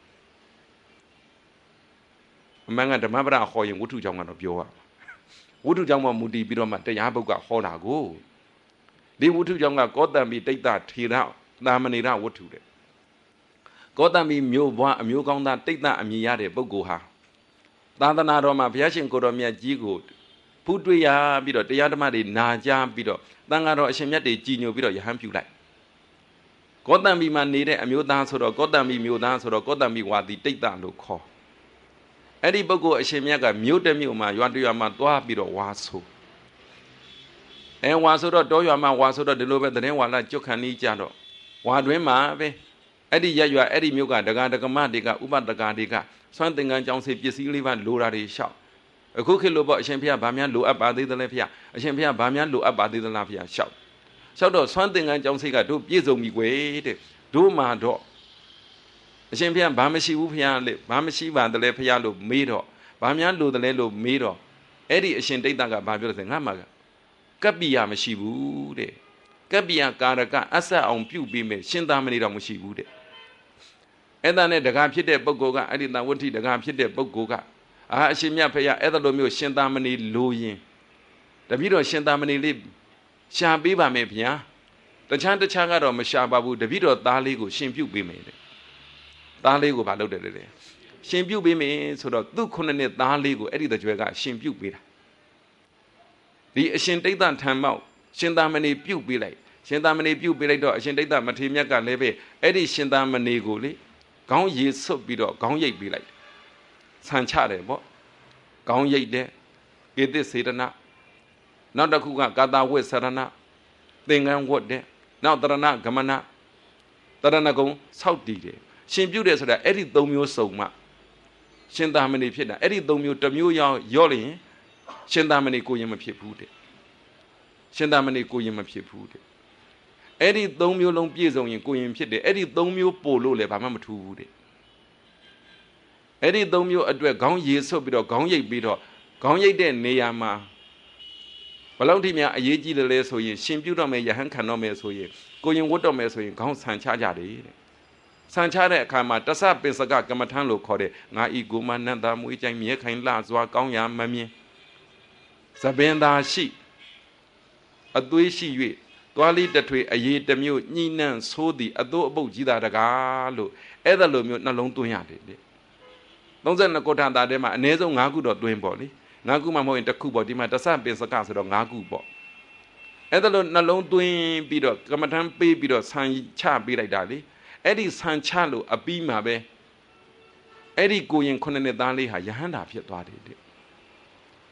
အမှန်ကဓမ္မပဒဟောရင်ဝတ္ထုကြောင့်ကတော့ပြောရဝတ္ထုကြောင့်မှမူတည်ပြီးတော့မှတရားပုဂ္ဂဟောတာကိုဒီဝတ္ထုကြောင့်ကကောတံမိတိတ်တထေရသာမဏေရဝတ္ထုတဲ့ကောတံမိမျိုးဘွားအမျိုးကောင်းသားတိတ်တအမည်ရတဲ့ပုဂ္ဂိုလ်ဟာသာသနာတော်မှာဘုရားရှင်ကိုတော်မြတ်ကြီးကိုဖူးတွေ့ရပြီးတော့တရားဓမ္မတွေနာကြားပြီးတော့သံဃာတော်အရှင်မြတ်တွေကြည်ညိုပြီးတော့ယဟန်ပြုလိုက်ကောတံမိမှာနေတဲ့အမျိုးသားဆိုတော့ကောတံမိမျိုးသားဆိုတော့ကောတံမိဝါဒီတိတ်တလို့ခေါ်အဲ့ဒီပုဂ္ဂိုလ်အရှင်မြတ်ကမြို့တစ်မြို့မှာရွာတစ်ရွာမှာသွားပြီးတော့ဝါဆိုအဲဝါဆိုတော့တောရွာမှာဝါဆိုတော့ဒီလိုပဲသတင်းဝါလာကြွခံနေကြတော့ဝါတွင်မှာပဲအဲ့ဒီရရွာအဲ့ဒီမြို့ကဒကာဒကမတွေကဥပဒကာတွေကစွမ်းသင်္ကန်းကြောင့်စေပစ္စည်းလေးပါလိုတာတွေရှောက်အခုခေတ်လိုပေါ့အရှင်ဖေဘာများလိုအပ်ပါသေးသလဲဖေအရှင်ဖေဘာများလိုအပ်ပါသေးသလားဖေရှောက်ရှောက်တော့စွမ်းသင်္ကန်းကြောင့်စေကတို့ပြည့်စုံပြီကွယ်တဲ့တို့မှာတော့အရှင်ဖေဘာမရှိဘူးဖေလေဘာမရှိပါသလဲဖေလို့မေးတော့ဘာများလိုသလဲလို့မေးတော့အဲ့ဒီအရှင်တိတ်တကဘာပြောလဲဆိုငါမှာကပ္ပိယမရှိဘူးတဲ့ကပ္ပိယကာရကအဆက်အောင်ပြုတ်ပြီးမယ်ရှင်သာမဏေတော်မရှိဘူးတဲ့အဲ့ဒါနဲ့တကားဖြစ်တဲ့ပုဂ္ဂိုလ်ကအဲ့ဒီတဝဋ္ဌိတကားဖြစ်တဲ့ပုဂ္ဂိုလ်ကအာအရှင်မြတ်ဖေရအဲ့ဒါလိုမျိုးရှင်သာမဏေလိုရင်တပည့်တော်ရှင်သာမဏေလေးရှာပေးပါမယ်ဗျာတခြားတခြားကတော့မရှာပါဘူးတပည့်တော်သားလေးကိုရှင်ပြုတ်ပေးမယ်တဲ့သားလေးကိုမလုပ်တယ်လေရှင်ပြုတ်ပေးမယ်ဆိုတော့သူ့ခုနှစ်နှစ်သားလေးကိုအဲ့ဒီတကြွယ်ကရှင်ပြုတ်ပေးတာဒီအရှင်တိတ်တထံမောက်ရှင်သာမဏေပြုတ်ပေးလိုက်ရှင်သာမဏေပြုတ်ပေးလိုက်တော့အရှင်တိတ်တမထေရမြတ်ကလည်းပဲအဲ့ဒီရှင်သာမဏေကိုလေခေါင်းရေဆွတ်ပြီးတော့ခေါင်းရိပ်ပေးလိုက်ဆန်ချတယ်ပေါ့ခေါင်းရိပ်တဲ့ကေသစေတနာနောက်တစ်ခုကကာတာဝိဆရဏသင်္ကန်းဝတ်တဲ့နောက်တရဏဂမနတရဏဂုံဆောက်တည်တယ်ရှင်ပြုတ်တယ်ဆိုတာအဲ့ဒီသုံးမျိုးစုံမှရှင်သာမဏေဖြစ်တာအဲ့ဒီသုံးမျိုးတစ်မျိုးရောက်ရော့လျင်ရှင်သာမဏေကိုရင်မဖြစ်ဘူးတဲ့ရှင်သာမဏေကိုရင်မဖြစ်ဘူးတဲ့အဲ့ဒီသုံးမျိုးလုံးပြည့်စုံရင်ကိုရင်ဖြစ်တယ်အဲ့ဒီသုံးမျိုးပို့လို့လည်းဘာမှမထူးဘူးတဲ့အဲ့ဒီသုံးမျိုးအတွက်ခေါင်းရေဆွတ်ပြီးတော့ခေါင်းရိပ်ပြီးတော့ခေါင်းရိပ်တဲ့နေရာမှာဘလောက်ထိများအရေးကြီးတယ်လဲဆိုရင်ရှင်ပြုတော့မယ်ယဟန်ခံတော့မယ်ဆိုရင်ကိုရင်ဝတ်တော့မယ်ဆိုရင်ခေါင်းဆန်ချကြတယ်တဲ့ဆန်ချတဲ့အခါမှာတဆပင်စကကမ္မထံလို့ခေါ်တဲ့ငါဤကိုမနန္တာမွေးကြိုင်မြဲခိုင်လှစွာကောင်းရာမမြင်သပင်သာရှိအသွေးရှိ၍သွားလိတထွေအရေးတစ်မျိုးညှိနှံ့ဆိုးသည်အသို့အပုတ်ကြီးတာတကားလို့အဲ့ဒါလိုမျိုးနှလုံးသွင်းရတယ်လေသုံးဆယ်နှစ်ခုထာတာထဲမှာအနည်းဆုံး၅ခုတော့သွင်းပေါ့လေ၅ခုမှမဟုတ်ရင်တစ်ခုပေါ့ဒီမှာတဆပင်စကဆိုတော့၅ခုပေါ့အဲ့ဒါလိုနှလုံးသွင်းပြီးတော့ကမ္မထံပေးပြီးတော့ဆန်ချပေးလိုက်တာလေအဲ့ဒီဆန်ချလို့အပြီးမှာပဲအဲ့ဒီကိုရင်ခုနှစ်နှစ်သားလေးဟာယဟန္တာဖြစ်သွားတယ်တဲ့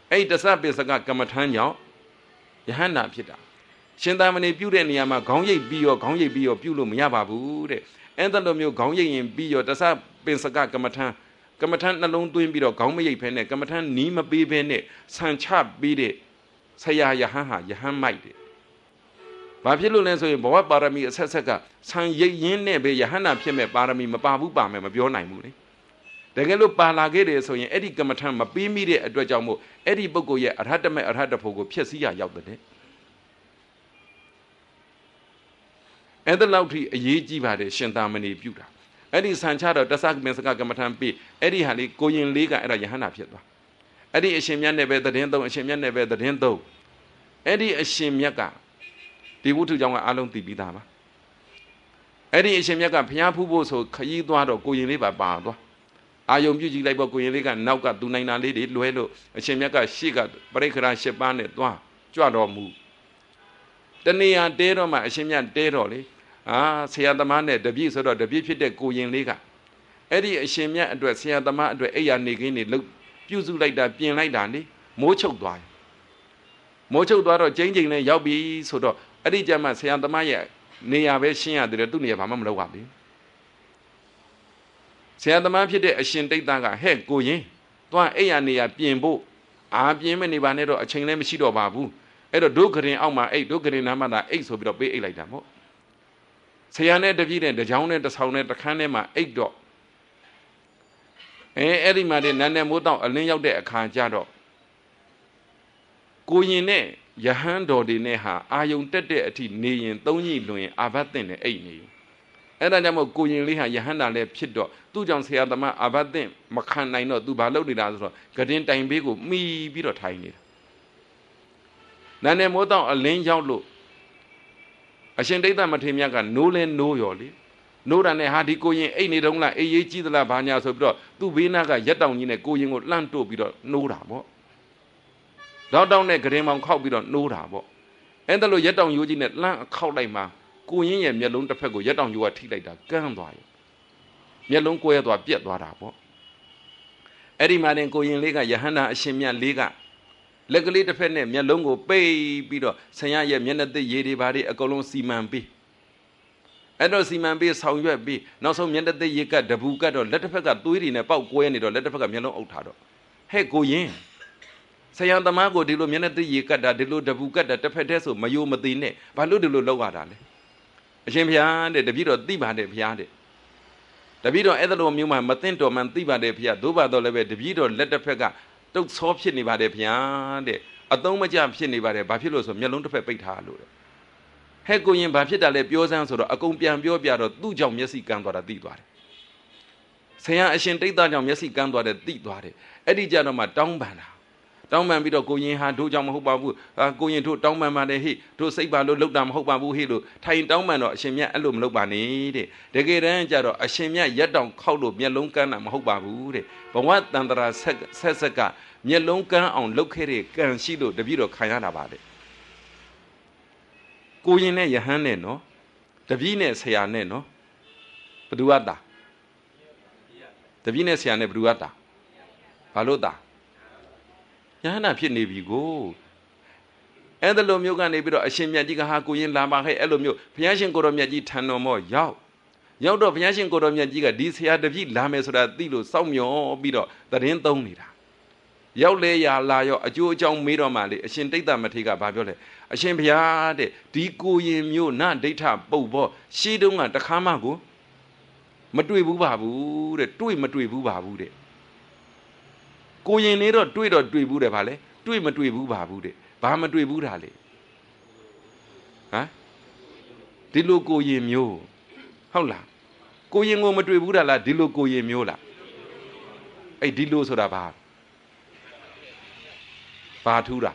အဲ့တသပိစကကမ္မထမ်းကြောင့်ယဟန္တာဖြစ်တာရှင်သာမဏေပြုတဲ့နေရာမှာခေါင်းရိပ်ပြီးရောခေါင်းရိပ်ပြီးရောပြုလို့မရပါဘူးတဲ့အဲ့ဒါလိုမျိုးခေါင်းရိပ်ရင်ပြီးရောတသပိစကကမ္မထမ်းကမ္မထမ်းနှလုံးသွင်းပြီးတော့ခေါင်းမရိပ်ဖဲနဲ့ကမ္မထမ်းနီးမပေးဖဲနဲ့ဆန်ချပြီးတဲ့ဆရာယဟန်ဟာယဟန်မိုက်တယ်ဘာဖြစ်လို့လဲဆိုရင်ဘဝပါရမီအဆက်ဆက်ကဆံရိပ်ရင်းနဲ့ပဲယဟန္တာဖြစ်မဲ့ပါရမီမပါဘူးပါမယ်မပြောနိုင်ဘူးလေတကယ်လို့ပါလာခဲ့တယ်ဆိုရင်အဲ့ဒီကမ္မထံမပြီးမိတဲ့အတွက်ကြောင့်မို့အဲ့ဒီပုဂ္ဂိုလ်ရဲ့အရဟတမေအရဟတဖို့ကိုဖျက်ဆီးရရောက်တဲ့အဲ့ဒါလောက်ထိအရေးကြီးပါတယ်ရှင်သာမဏေပြုတာအဲ့ဒီဆံချတော့တသကမင်္စကကမ္မထံပြီးအဲ့ဒီဟာလေးကိုရင်လေးကအဲ့ဒါယဟန္တာဖြစ်သွားအဲ့ဒီအရှင်မြတ်နဲ့ပဲသတင်းသုံးအရှင်မြတ်နဲ့ပဲသတင်းသုံးအဲ့ဒီအရှင်မြတ်ကဒီဝုထုကြောင့်ကအလုံးသိပြီးသားပါအဲ့ဒီအရှင်မြတ်ကဘုရားဖူးဖို့ဆိုခရီးသွားတော့ကိုရင်လေးပါပါသွားအာယုံပြုကြည့်လိုက်ပေါ့ကိုရင်လေးကနောက်ကသူနိုင်တာလေးတွေလွဲလို့အရှင်မြတ်ကရှေ့ကပရိက္ခရာ၈ပါးနဲ့သွားကြွတော်မူတဏှာတဲတော့မှအရှင်မြတ်တဲတော့လေအာဆရာသမားနဲ့တပြည့်ဆိုတော့တပြည့်ဖြစ်တဲ့ကိုရင်လေးကအဲ့ဒီအရှင်မြတ်အတွက်ဆရာသမားအတွက်အိယာနေခင်းနေလှုပ်ပြုစုလိုက်တာပြင်လိုက်တာလေမိုးချုပ်သွားတယ်မိုးချုပ်သွားတော့ကျင်းကျင်းနဲ့ရောက်ပြီဆိုတော့အဲ့ဒီကျမှဆရာသမားရဲ့နေရာပဲရှင်းရတယ်သူ့နေရာဘာမှမလုပ်ပါဘူးဆရာသမားဖြစ်တဲ့အရှင်တိတ်သားကဟဲ့ကိုရင်သွားအိယာနေရာပြင်ဖို့အာပြင်မနေပါနဲ့တော့အချိန်လည်းမရှိတော့ပါဘူးအဲ့တော့ဒုက္ခရင်အောက်မှာအိတ်ဒုက္ခရင်နားမှာသာအိတ်ဆိုပြီးတော့ပေးအိတ်လိုက်တာပေါ့ဆရာနဲ့တပြည့်နဲ့တကြောင်နဲ့တဆောင်နဲ့တခန်းထဲမှာအိတ်တော့အဲအဲ့ဒီမှာနေနန်းနဲ့မိုးတောင်အလင်းရောက်တဲ့အခါကျတော့ကိုရင်နဲ့ယဟန်တော်တွေနဲ့ဟာအာယုံတက်တဲ့အထိနေရင်သုံးကြီးလွင်အာဘတ်တင်နဲ့အိတ်နေအဲ့ဒါကြောင့်မို့ကိုရင်လေးဟာယဟန်တာလည်းဖြစ်တော့သူ့ကြောင့်ဆရာသမားအာဘတ်တင်မခံနိုင်တော့သူဘာလုပ်နေတာဆိုတော့ဂဒင်တိုင်ဘေးကိုမှီပြီးတော့ထိုင်နေတာနန်းနဲ့မိုးတောင်အလင်းရောက်လို့အရှင်ဒိဋ္ဌမထေရမြတ်ကနိုးလဲနိုးရော်လေနိုးတာနဲ့ဟာဒီကိုရင်အိတ်နေတုံးလားအေးရေးကြီးသလားဘာညာဆိုပြီးတော့သူ့ဘေးနာကရက်တောင်ကြီးနဲ့ကိုရင်ကိုလှမ်းတို့ပြီးတော့နိုးတာပေါ့တော့တောင်းနဲ့ဂရင်မောင်ခောက်ပြီးတော့နိုးတာပေါ့အဲ့ဒါလို့ရက်တောင်ရိုးကြီးနဲ့လှမ်းအခောက်လိုက်မှကိုရင်ရဲ့မျက်လုံးတစ်ဖက်ကိုရက်တောင်ရိုးကထိလိုက်တာကန်းသွားရောမျက်လုံးကွဲသွားပြက်သွားတာပေါ့အဲ့ဒီမှာတင်ကိုရင်လေးကယဟန္တာအရှင်မြတ်လေးကလက်ကလေးတစ်ဖက်နဲ့မျက်လုံးကိုပိတ်ပြီးတော့ဆရာရဲ့မျက်နှာသစ်ရည်တွေဘာတွေအကုန်လုံးစီမံပြီးအဲ့တော့စီမံပြီးဆောင်ရွက်ပြီးနောက်ဆုံးမျက်နှာသစ်ရည်ကတဘူးကတ်တော့လက်တစ်ဖက်ကသွေးတွေနဲ့ပေါက်ကွဲနေတော့လက်တစ်ဖက်ကမျက်လုံးအုပ်ထားတော့ဟဲ့ကိုရင်ဆရာသမားကိုဒီလိုမျက်နှာသစ်ရည်ကတ်တာဒီလိုတဘူးကတ်တာတစ်ဖက်တည်းဆိုမယိုမသိနဲ့ဘာလို့ဒီလိုလောက်ရတာလဲအရှင်ဘုရားတဲ့တပည့်တော်သိပါတယ်ဘုရားတဲ့တပည့်တော်အဲ့ဒါလိုမျိုးမှမသိတော်မှန်သိပါတယ်ဘုရားသို့ပါတော့လည်းပဲတပည့်တော်လက်တစ်ဖက်ကတုတ်ဆောဖြစ်နေပါတယ်ဘုရားတဲ့အသုံးမကျဖြစ်နေပါတယ်ဘာဖြစ်လို့ဆိုမျက်လုံးတစ်ဖက်ပိတ်ထားလို့တဲ့ဟဲ့ကိုရင်ဘာဖြစ်တာလဲပြောစမ်းဆိုတော့အကုန်ပြန်ပြောပြတော့သူ့ကြောင့်မျက်စိကန်းသွားတာသိသွားတယ်ဆရာအရှင်တိတ်သားကြောင့်မျက်စိကန်းသွားတယ်သိသွားတယ်အဲ့ဒီကြတော့မှတောင်းပန်တာတောင်းပန်ပြီးတော့ကိုရင်ဟာတို့ကြောင့်မဟုတ်ပါဘူးအာကိုရင်တို့တောင်းပန်ပါတယ်ဟိတို့စိတ်ပါလို့လောက်တာမဟုတ်ပါဘူးဟိလို့ထိုင်တောင်းပန်တော့အရှင်မြတ်အဲ့လိုမလုပ်ပါနဲ့တဲ့တကယ်တမ်းကျတော့အရှင်မြတ်ရက်တောင်ခောက်လို့မျက်လုံးကန်းတာမဟုတ်ပါဘူးတဲ့ဘဝတန်တရာဆက်ဆက်ဆက်ကမျက်လုံးကန်းအောင်လုပ်ခဲ့တဲ့ကံရှိလို့တပည့်တော်ခံရတာပါတဲ့ကိုရင်နဲ့ယဟန်နဲ့နော်တပည့်နဲ့ဆရာနဲ့နော်ဘသူကတာတပည့်နဲ့ဆရာနဲ့ဘသူကတာဘာလို့တာယဟန္တာဖြစ်နေပြီကိုအဲ့ဒါလိုမျိုးကနေပြီးတော့အရှင်မြတ်ကြီးကဟာကိုရင်လာပါခဲ့အဲ့လိုမျိုးဘုရားရှင်ကိုတော်မြတ်ကြီးထံတော်မောရောက်ရောက်တော့ဘုရားရှင်ကိုတော်မြတ်ကြီးကဒီဆရာတပည့်လာမယ်ဆိုတာသိလို့စောင့်မျှော်ပြီးတော့သတင်းသုံးနေတာရောက်လေရာလာရောအကျိုးအကြောင်းမေးတော့မှလေအရှင်တိတ်တမထေရကဘာပြောလဲအရှင်ဘုရားတဲ့ဒီကိုရင်မျိုးနဒိဋ္ဌပုတ်ဖို့ရှေးတုန်းကတခါမှကိုမတွေ့ဘူးပါဘူးတဲ့တွေ့မတွေ့ဘူးပါဘူးတဲ့ကိုရင်နေတော့တွေ့တော့တွေ့ဘူးတယ်ဗာလေတွေ့မတွေ့ဘူးပါဘူးတဲ့ဘာမတွေ့ဘူးတာလေဟမ်ဒီလိုကိုရင်မျိုးဟုတ်လားကိုရင်ကိုမတွေ့ဘူးတာလားဒီလိုကိုရင်မျိုးလားအဲ့ဒီလိုဆိုတာဘာဘာထူးတာ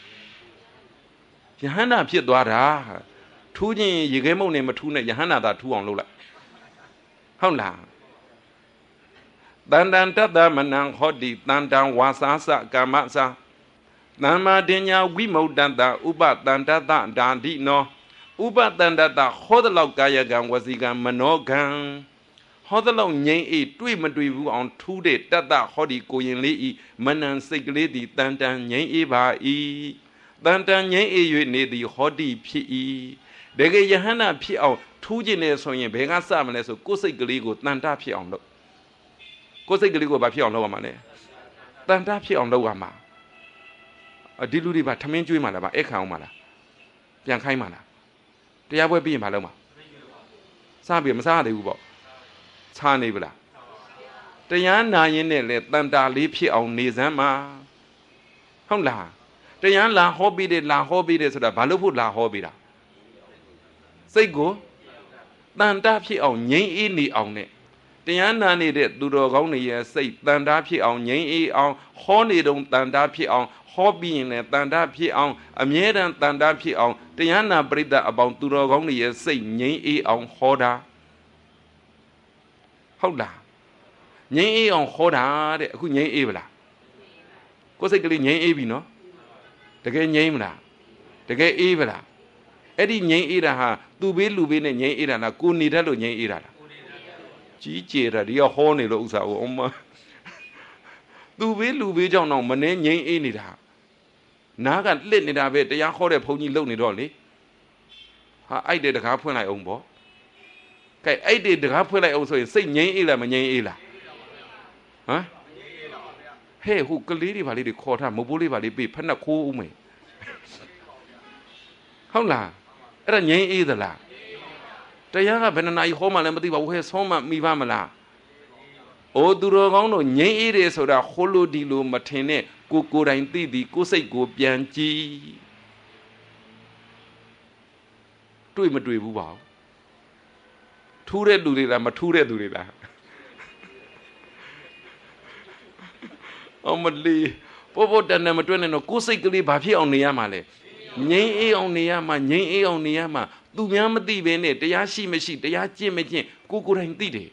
ယဟန္တာဖြစ်သွားတာထူးခြင်းရေခဲမုံနဲ့မထူးနဲ့ယဟန္တာသာထူးအောင်လုပ်လိုက်ဟုတ်လားတန်တန်တတ္တမနံဟောတိတန်တံဝါစာစကာမစာသမ္မာဒိညာဝိမု တ္တဥပတန္တတဒါန္တိနောဥပတန္တတဟောတလောက်ကာယကံဝစီကံမနောကံဟဟောသလောက်ငြိမ်းအေးတွေ့မတွေ့ဘူးအောင်ထူးတဲ့တတ္တဟောဒီကိုရင်လေးဤမနံစိတ်ကလေးသည်တန်တန်ငြိမ်းအေးပါ၏တန်တန်ငြိမ်းအေး၍နေသည်ဟောဒီဖြစ်၏တကယ်ယဟန္တာဖြစ်အောင်ထူးခြင်းနဲ့ဆိုရင်ဘယ်ကစမလဲဆိုကိုယ်စိတ်ကလေးကိုတန်တဖြစ်အောင်လုပ်ကိုယ်စိတ်ကလေးကိုဘာဖြစ်အောင်လုပ်ရမှာလဲတန်တဖြစ်အောင်လုပ်ရမှာဒီလူတွေဘာထမင်းကျွေးမှလားဘာအခမ်းအောင်မှလားပြန်ခိုင်းမှလားတရားပွဲပြီးရင်မလုပ်မှာစားပြီးမစားရသေးဘူးပေါ့ခြားနေပလားတရားနာရင်နဲ့လေတန်တာလေးဖြစ်အောင်နေစမ်းမှာဟုတ်လားတရားလာဟောပြီးတယ်လာဟောပြီးတယ်ဆိုတာဘာလို့ဖို့လာဟောပြီးတာစိတ်ကိုတန်တာဖြစ်အောင်ငြိမ်းအေးနေအောင်နဲ့တရားနာနေတဲ့သူတော်ကောင်းတွေရဲ့စိတ်တန်တာဖြစ်အောင်ငြိမ်းအေးအောင်ဟောနေတုံတန်တာဖြစ်အောင်ဟောပြီးရင်လည်းတန်တာဖြစ်အောင်အမြဲတမ်းတန်တာဖြစ်အောင်တရားနာပရိသတ်အပေါင်းသူတော်ကောင်းတွေရဲ့စိတ်ငြိမ်းအေးအောင်ဟောတာဟုတ်လားငြိမ်းအေးအောင်ဟောတာတဲ့အခုငြိမ်းအေးပလားကိုယ်စိတ်ကလေးငြိမ်းအေးပြီနော်တကယ်ငြိမ်းမလားတကယ်အေးပလားအဲ့ဒီငြိမ်းအေးတာဟာသူ့ဘေးလူဘေးနဲ့ငြိမ်းအေးတာလားကိုနေတတ်လို့ငြိမ်းအေးတာလားကြီးကျယ်တာဒီကဟောနေလို့ဥစ္စာကိုအမသူ့ဘေးလူဘေးကြောင့်တော့မနေငြိမ်းအေးနေတာနားကလှစ်နေတာပဲတရားဟောတဲ့ဘုန်းကြီးလုံနေတော့လေဟာအိုက်တဲ့တကားဖွင့်လိုက်အောင်ပေါ့ကဲအိုက်တဲ့တကားဖွင့်လိုက်အောင်ဆိုရင်စိတ်ငြိမ်းအေးလားမငြိမ်းအေးလားဟမ်ဟဲ့ဟိုကလေးတွေပါလေးတွေခေါ်ထားမဘိုးလေးပါလေးပေးဖက်နှက်ခိုးဦးမယ်ဟုတ်လားအဲ့ဒါငြိမ်းအေးသလားတရားကဘယ်နှနာရီဟောမှလည်းမသိပါဘူးဟဲ့ဆုံးမမိပါမလားအိုသူတော်ကောင်းတို့ငြိမ်းအေးတယ်ဆိုတာဟိုလိုဒီလိုမထင်နဲ့ကိုကိုယ်တိုင်သိသည်ကိုယ်စိတ်ကိုပြန်ကြည့်တွေ့မတွေ့ဘူးပါဘူးထူးတဲ့လူတွေလားမထူးတဲ့လူတွေလားအမလီပေါ်ပေါ်တန်တန်မတွဲနဲ့တော့ကိုယ်စိတ်ကလေးဘာဖြစ်အောင်နေရမှာလဲငြိမ်းအေးအောင်နေရမှာငြိမ်းအေးအောင်နေရမှာသူများမသိဘဲနဲ့တရားရှိမရှိတရားကျင့်မကျင့်ကိုကိုယ်တိုင်သိတယ်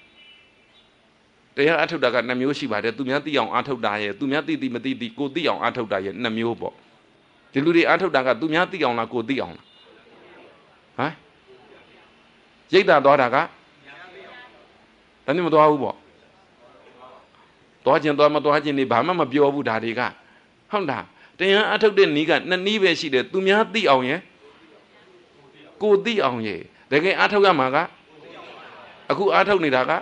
တရားအထုတ်တာကနှစ်မျိုးရှိပါတယ်သူများသိအောင်အထုတ်တာရဲ့သူများသိသိမသိသိကိုသိအောင်အထုတ်တာရဲ့နှစ်မျိုးပေါ့ဒီလူတွေအထုတ်တာကသူများသိအောင်လားကိုသိအောင်လားဟမ်ရိတ်တာသွားတာကဒါနဲ့မသွားဘူးပေါ့သွားခြင်းသွားမသွားခြင်းနေဘာမှမပြောဘူးဒါတွေကဟုတ်လားတရားအထုတ်တဲ့နည်းကနှစ်နည်းပဲရှိတယ်သူများသိအောင်ရဲ့ကိုသိအောင်ရဲ့တကယ်အထုတ်ရမှာကအခုအထုတ်နေတာက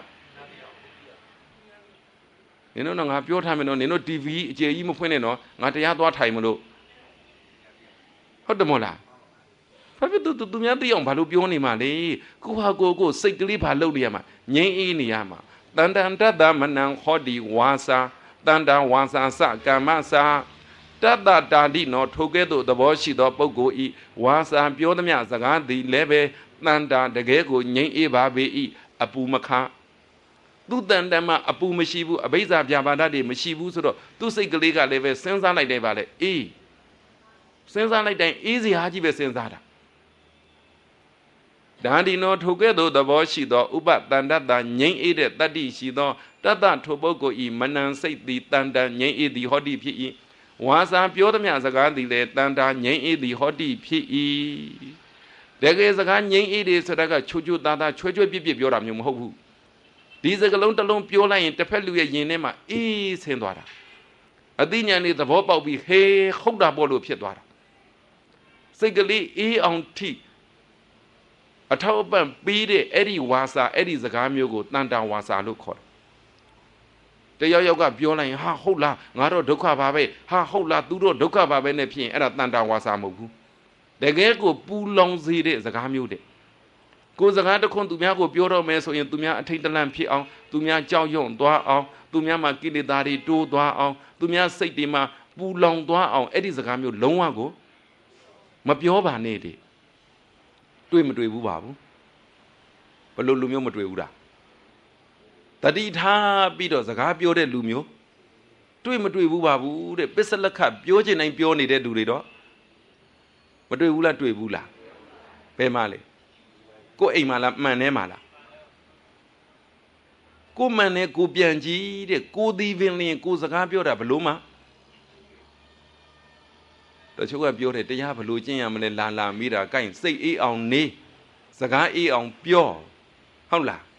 နင်တို့တော့ငါပြောထားမယ်နော်နင်တို့ တီ ဗီ အကျေကြီးမဖွင့်နဲ့နော်ငါတရားသွားထိုင်မလို့ဟုတ်တယ်မို့လားဘာဖြစ်သူသူများသိအောင်ဘာလို့ပြောနေမှာလဲကိုဟာကိုကိုစိတ်ကလေးဘာလုပ်နေရမှာငြိမ်းအေးနေရမှာတန်တန်တတ္တမနံဟောဒီဝါစာတန်တန်ဝါစာစကမ္မစာတတ္တတာတိနောထိုကဲ့သို့သဘောရှိသောပုဂ္ဂိုလ်ဤဝါစာပြောသမျှစကားသည်လည်းပဲတန်တာတကယ်ကိုငြိမ်းအေးပါပေ၏အပူမခသူတန်တန်မှာအပူမရှိဘူးအဘိဇ္ဇာပြပါဒတွေမရှိဘူးဆိုတော့သူစိတ်ကလေးကလည်းပဲစဉ်းစားလိုက်တယ်ပါလေအေးစဉ်းစားလိုက်တိုင်းအေးစရာကြီးပဲစဉ်းစားတာဒါဒီနောထိုကဲ့သို့သဘောရှိသောဥပတန်တတ္တငြိမ်းအေးတဲ့တတ္တိရှိသောတတ္တထိုပုဂ္ဂိုလ်ဤမနံစိတ်သည်တန်တန်ငြိမ်းအေးသည်ဟောတိဖြစ်၏ဝါစာပြောသမျှစကားသည်လည်းတန်တာငြိမ်းအေးသည်ဟောတိဖြစ်၏တကယ်စကားငြိမ်းအေးတယ်ဆိုတာကချွတ်ချွတ်သားသားချွဲချွဲပြစ်ပြစ်ပြောတာမျိုးမဟုတ်ဘူးဒီစကလုံးတစ်လုံးပြောလိုက်ရင်တစ်ဖက်လူရဲ့ယင်ထဲမှာအေးဆင်းသွားတာအသိဉာဏ်နဲ့သဘောပေါက်ပြီးဟေးဟုတ်တာပေါ့လို့ဖြစ်သွားတာစိတ်ကလေးအေးအောင်ထိအထောက်အပံ့ပြီးတဲ့အဲ့ဒီဝါစာအဲ့ဒီစကားမျိုးကိုတန်တာဝါစာလို့ခေါ်တယ်တယောက်ယောက်ကပြောလိုက်ရင်ဟာဟုတ်လားငါတော့ဒုက္ခပါပဲဟာဟုတ်လားသူတို့ဒုက္ခပါပဲနဲ့ဖြစ်ရင်အဲ့ဒါတန်တာဝါစာမဟုတ်ဘူးတကယ်ကိုပူလောင်စေတဲ့စကားမျိုးတဲ့ကိုယ်စကားတစ်ခွန်းသူများကိုပြောတော့မယ်ဆိုရင်သူများအထိတ်တလန့်ဖြစ်အောင်သူများကြောက်ရွံ့သွားအောင်သူများမှာကိလေသာတွေတိုးသွားအောင်သူများစိတ်တွေမှာပူလောင်သွားအောင်အဲ့ဒီစကားမျိုးလုံးဝကိုမပြောပါနဲ့တဲ့တွေ့မတွေ့ဘူးပါဘူးဘယ်လိုလူမျိုးမတွေ့ဘူးလားတတိထားပြီးတော့စကားပြောတဲ့လူမျိုးတွေ့မတွေ့ဘူးပါဘူးတဲ့ပစ္စလက်ခပြောချင်တိုင်းပြောနေတဲ့လူတွေတော့မတွေ့ဘူးလားတွေ့ဘူးလားဘယ်မှာလဲကိုအိမ်မှာလားမှန်နေမှာလားကိုမှန်နေကိုပြန်ကြည့်တဲ့ကိုသီးပင်လင်းကိုစကားပြောတာဘလို့မှတချို့ကပြောတယ်တရားဘလို့ကျင့်ရမလဲလာလာမိတာကိုင်စိတ်အေးအောင်နေစကားအေးအောင်ပြောဟုတ်လား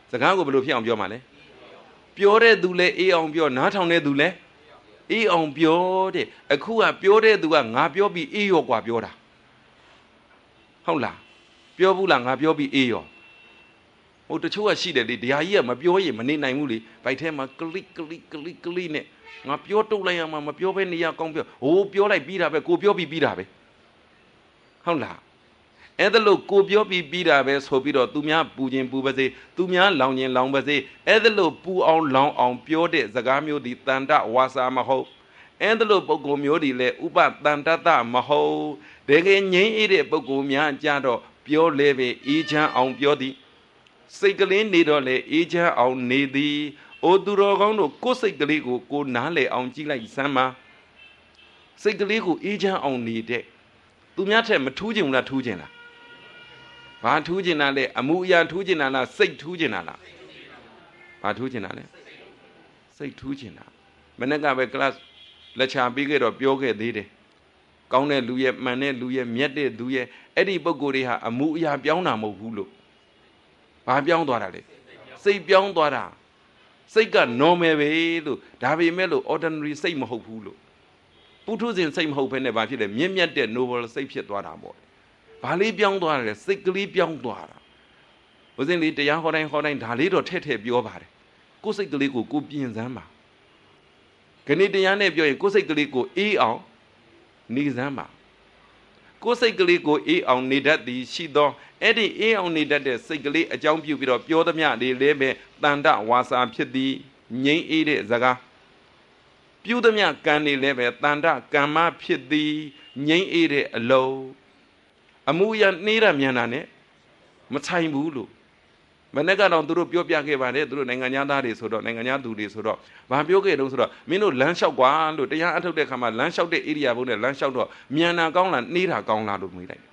စကားကိုဘယ်လိုဖြစ်အောင်ပြောမှာလဲပြောတဲ့သူလဲအေးအောင်ပြောနားထောင်တဲ့သူလဲအေးအောင်ပြောတဲ့အခုကပြောတဲ့သူကငါပြောပြီးအေးရောกว่าပြောတာဟုတ်လားပြောဘူးလားငါပြောပြီးအေးရောဟိုတချို့ကရှိတယ်လေတရားကြီးကမပြောရင်မနေနိုင်ဘူးလေဗိုက်ထဲမှာကလိကလိကလိကလိနဲ့ငါပြောတုတ်လိုက်ရမှာမပြောဘဲနေရကောင်းပြောဟိုပြောလိုက်ပြီးတာပဲကိုပြောပြီးပြီးတာပဲဟုတ်လားအဲ့ဒါလို့ကိုပြောပြီးပြီးတာပဲဆိုပြီးတော့သူများပူခြင်းပူပါစေသူများလောင်ခြင်းလောင်ပါစေအဲ့ဒါလို့ပူအောင်လောင်အောင်ပြောတဲ့စကားမျိုးဒီတန်တဝါစာမဟုတ်အဲ့ဒါလို့ပုဂ္ဂိုလ်မျိုးဒီလေဥပတန်တတမဟုတ်တကယ်ငြိမ်းအေးတဲ့ပုဂ္ဂိုလ်များကြတော့ပြောလဲပဲအေးချမ်းအောင်ပြောသည်စိတ်ကလေးနေတော့လေအေးချမ်းအောင်နေသည်အိုသူတော်ကောင်းတို့ကိုယ်စိတ်ကလေးကိုကိုနားလေအောင်ကြည့်လိုက်စမ်းပါစိတ်ကလေးကိုအေးချမ်းအောင်နေတဲ့သူများထက်မထူးချင်ဘူးလားထူးချင်လားဘာထူးချင်တာလဲအမှုအရာထူးချင်တာလားစိတ်ထူးချင်တာလားဘာထူးချင်တာလဲစိတ်ထူးချင်တာမနေ့ကပဲ class လက်ချပေးခဲ့တော့ပြောခဲ့သေးတယ်ကောင်းတဲ့လူရဲ့မှန်တဲ့လူရဲ့မြတ်တဲ့သူရဲ့အဲ့ဒီပုံကိုယ်တွေဟာအမှုအရာပြောင်းတာမဟုတ်ဘူးလို့ဘာပြောင်းသွားတာလဲစိတ်ပြောင်းသွားတာစိတ်က normal ပဲလို့ဒါပေမဲ့လို့ ordinary စိတ်မဟုတ်ဘူးလို့ပုထုဇဉ်စိတ်မဟုတ်ဘဲနဲ့ဘာဖြစ်လဲမြင့်မြတ်တဲ့ noble စိတ်ဖြစ်သွားတာပေါ့ဘာလေးပြောင်းသွားတယ်စိတ်ကလေးပြောင်းသွားတာဦးဇင်းလေးတရားဟောတိုင်းဟောတိုင်းဒါလေးတော့ထည့်ထည့်ပြောပါတယ်ကိုယ်စိတ်ကလေးကိုကိုပြင်စမ်းပါခဏတရားနဲ့ပြောရင်ကိုယ်စိတ်ကလေးကိုအေးအောင်နေစမ်းပါကိုယ်စိတ်ကလေးကိုအေးအောင်နေတတ်သည်ရှိသောအဲ့ဒီအေးအောင်နေတတ်တဲ့စိတ်ကလေးအကြောင်းပြုပြီးတော့ပြောသမျှလေးလည်းပဲတန်တဝါစာဖြစ်သည်ငြိမ်းအေးတဲ့စကားပြုသမျှကံတွေလည်းပဲတန်တကမ္မဖြစ်သည်ငြိမ်းအေးတဲ့အလုံးအမှုရနှေးရမြန်တာနဲ့မဆိုင်ဘူးလို့မနေ့ကတော့သူတို့ပြောပြခဲ့ပါတယ်သူတို့နိုင်ငံသားတွေဆိုတော့နိုင်ငံသူတွေဆိုတော့ဘာပြောခဲ့တုံးဆိုတော့မင်းတို့လမ်းလျှောက်ကွာလို့တရားအထုတ်တဲ့ခါမှာလမ်းလျှောက်တဲ့ area ဘုံနဲ့လမ်းလျှောက်တော့မြန်တာကောင်းလားနှေးတာကောင်းလားလို့မေးလိုက်